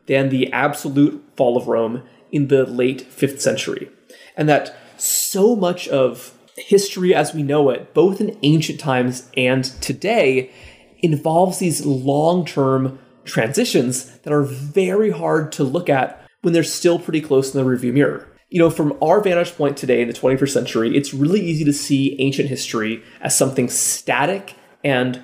than the absolute fall of Rome in the late 5th century. And that so much of history as we know it, both in ancient times and today, involves these long-term transitions that are very hard to look at when they're still pretty close in the rearview mirror. From our vantage point today in the 21st century, it's really easy to see ancient history as something static and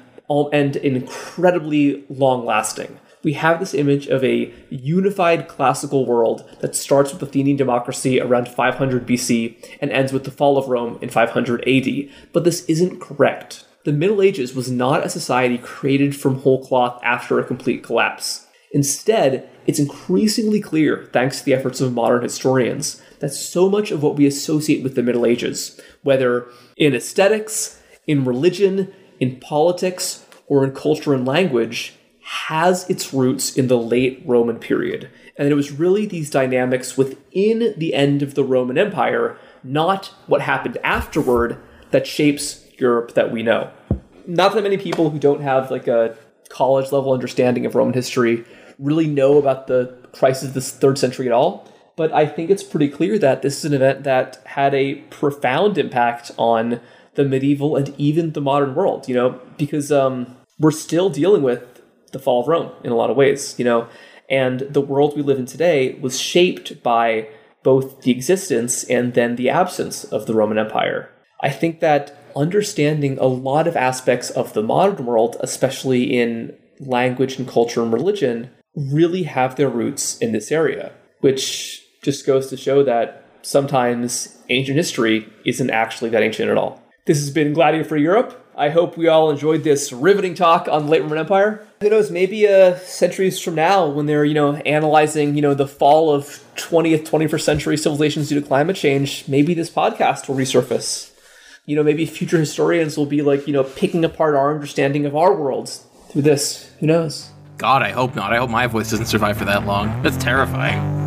incredibly long-lasting. We have this image of a unified classical world that starts with Athenian democracy around 500 BC and ends with the fall of Rome in 500 AD. But this isn't correct. The Middle Ages was not a society created from whole cloth after a complete collapse. Instead, it's increasingly clear, thanks to the efforts of modern historians, that so much of what we associate with the Middle Ages, whether in aesthetics, in religion, in politics, or in culture and language, has its roots in the late Roman period. And it was really these dynamics within the end of the Roman Empire, not what happened afterward, that shapes Europe that we know. Not that many people who don't have like a college level understanding of Roman history really know about the crisis of the 3rd century at all. But I think it's pretty clear that this is an event that had a profound impact on the medieval and even the modern world, because we're still dealing with the fall of Rome in a lot of ways, and the world we live in today was shaped by both the existence and then the absence of the Roman Empire. I think that understanding a lot of aspects of the modern world, especially in language and culture and religion, really have their roots in this area, which just goes to show that sometimes ancient history isn't actually that ancient at all. This has been Gladio for Europe. I hope we all enjoyed this riveting talk on the late Roman Empire. Who knows, maybe centuries from now when they're, analyzing, the fall of 20th, 21st century civilizations due to climate change, maybe this podcast will resurface. Maybe future historians will be like, picking apart our understanding of our worlds through this. Who knows? God, I hope not. I hope my voice doesn't survive for that long. That's terrifying.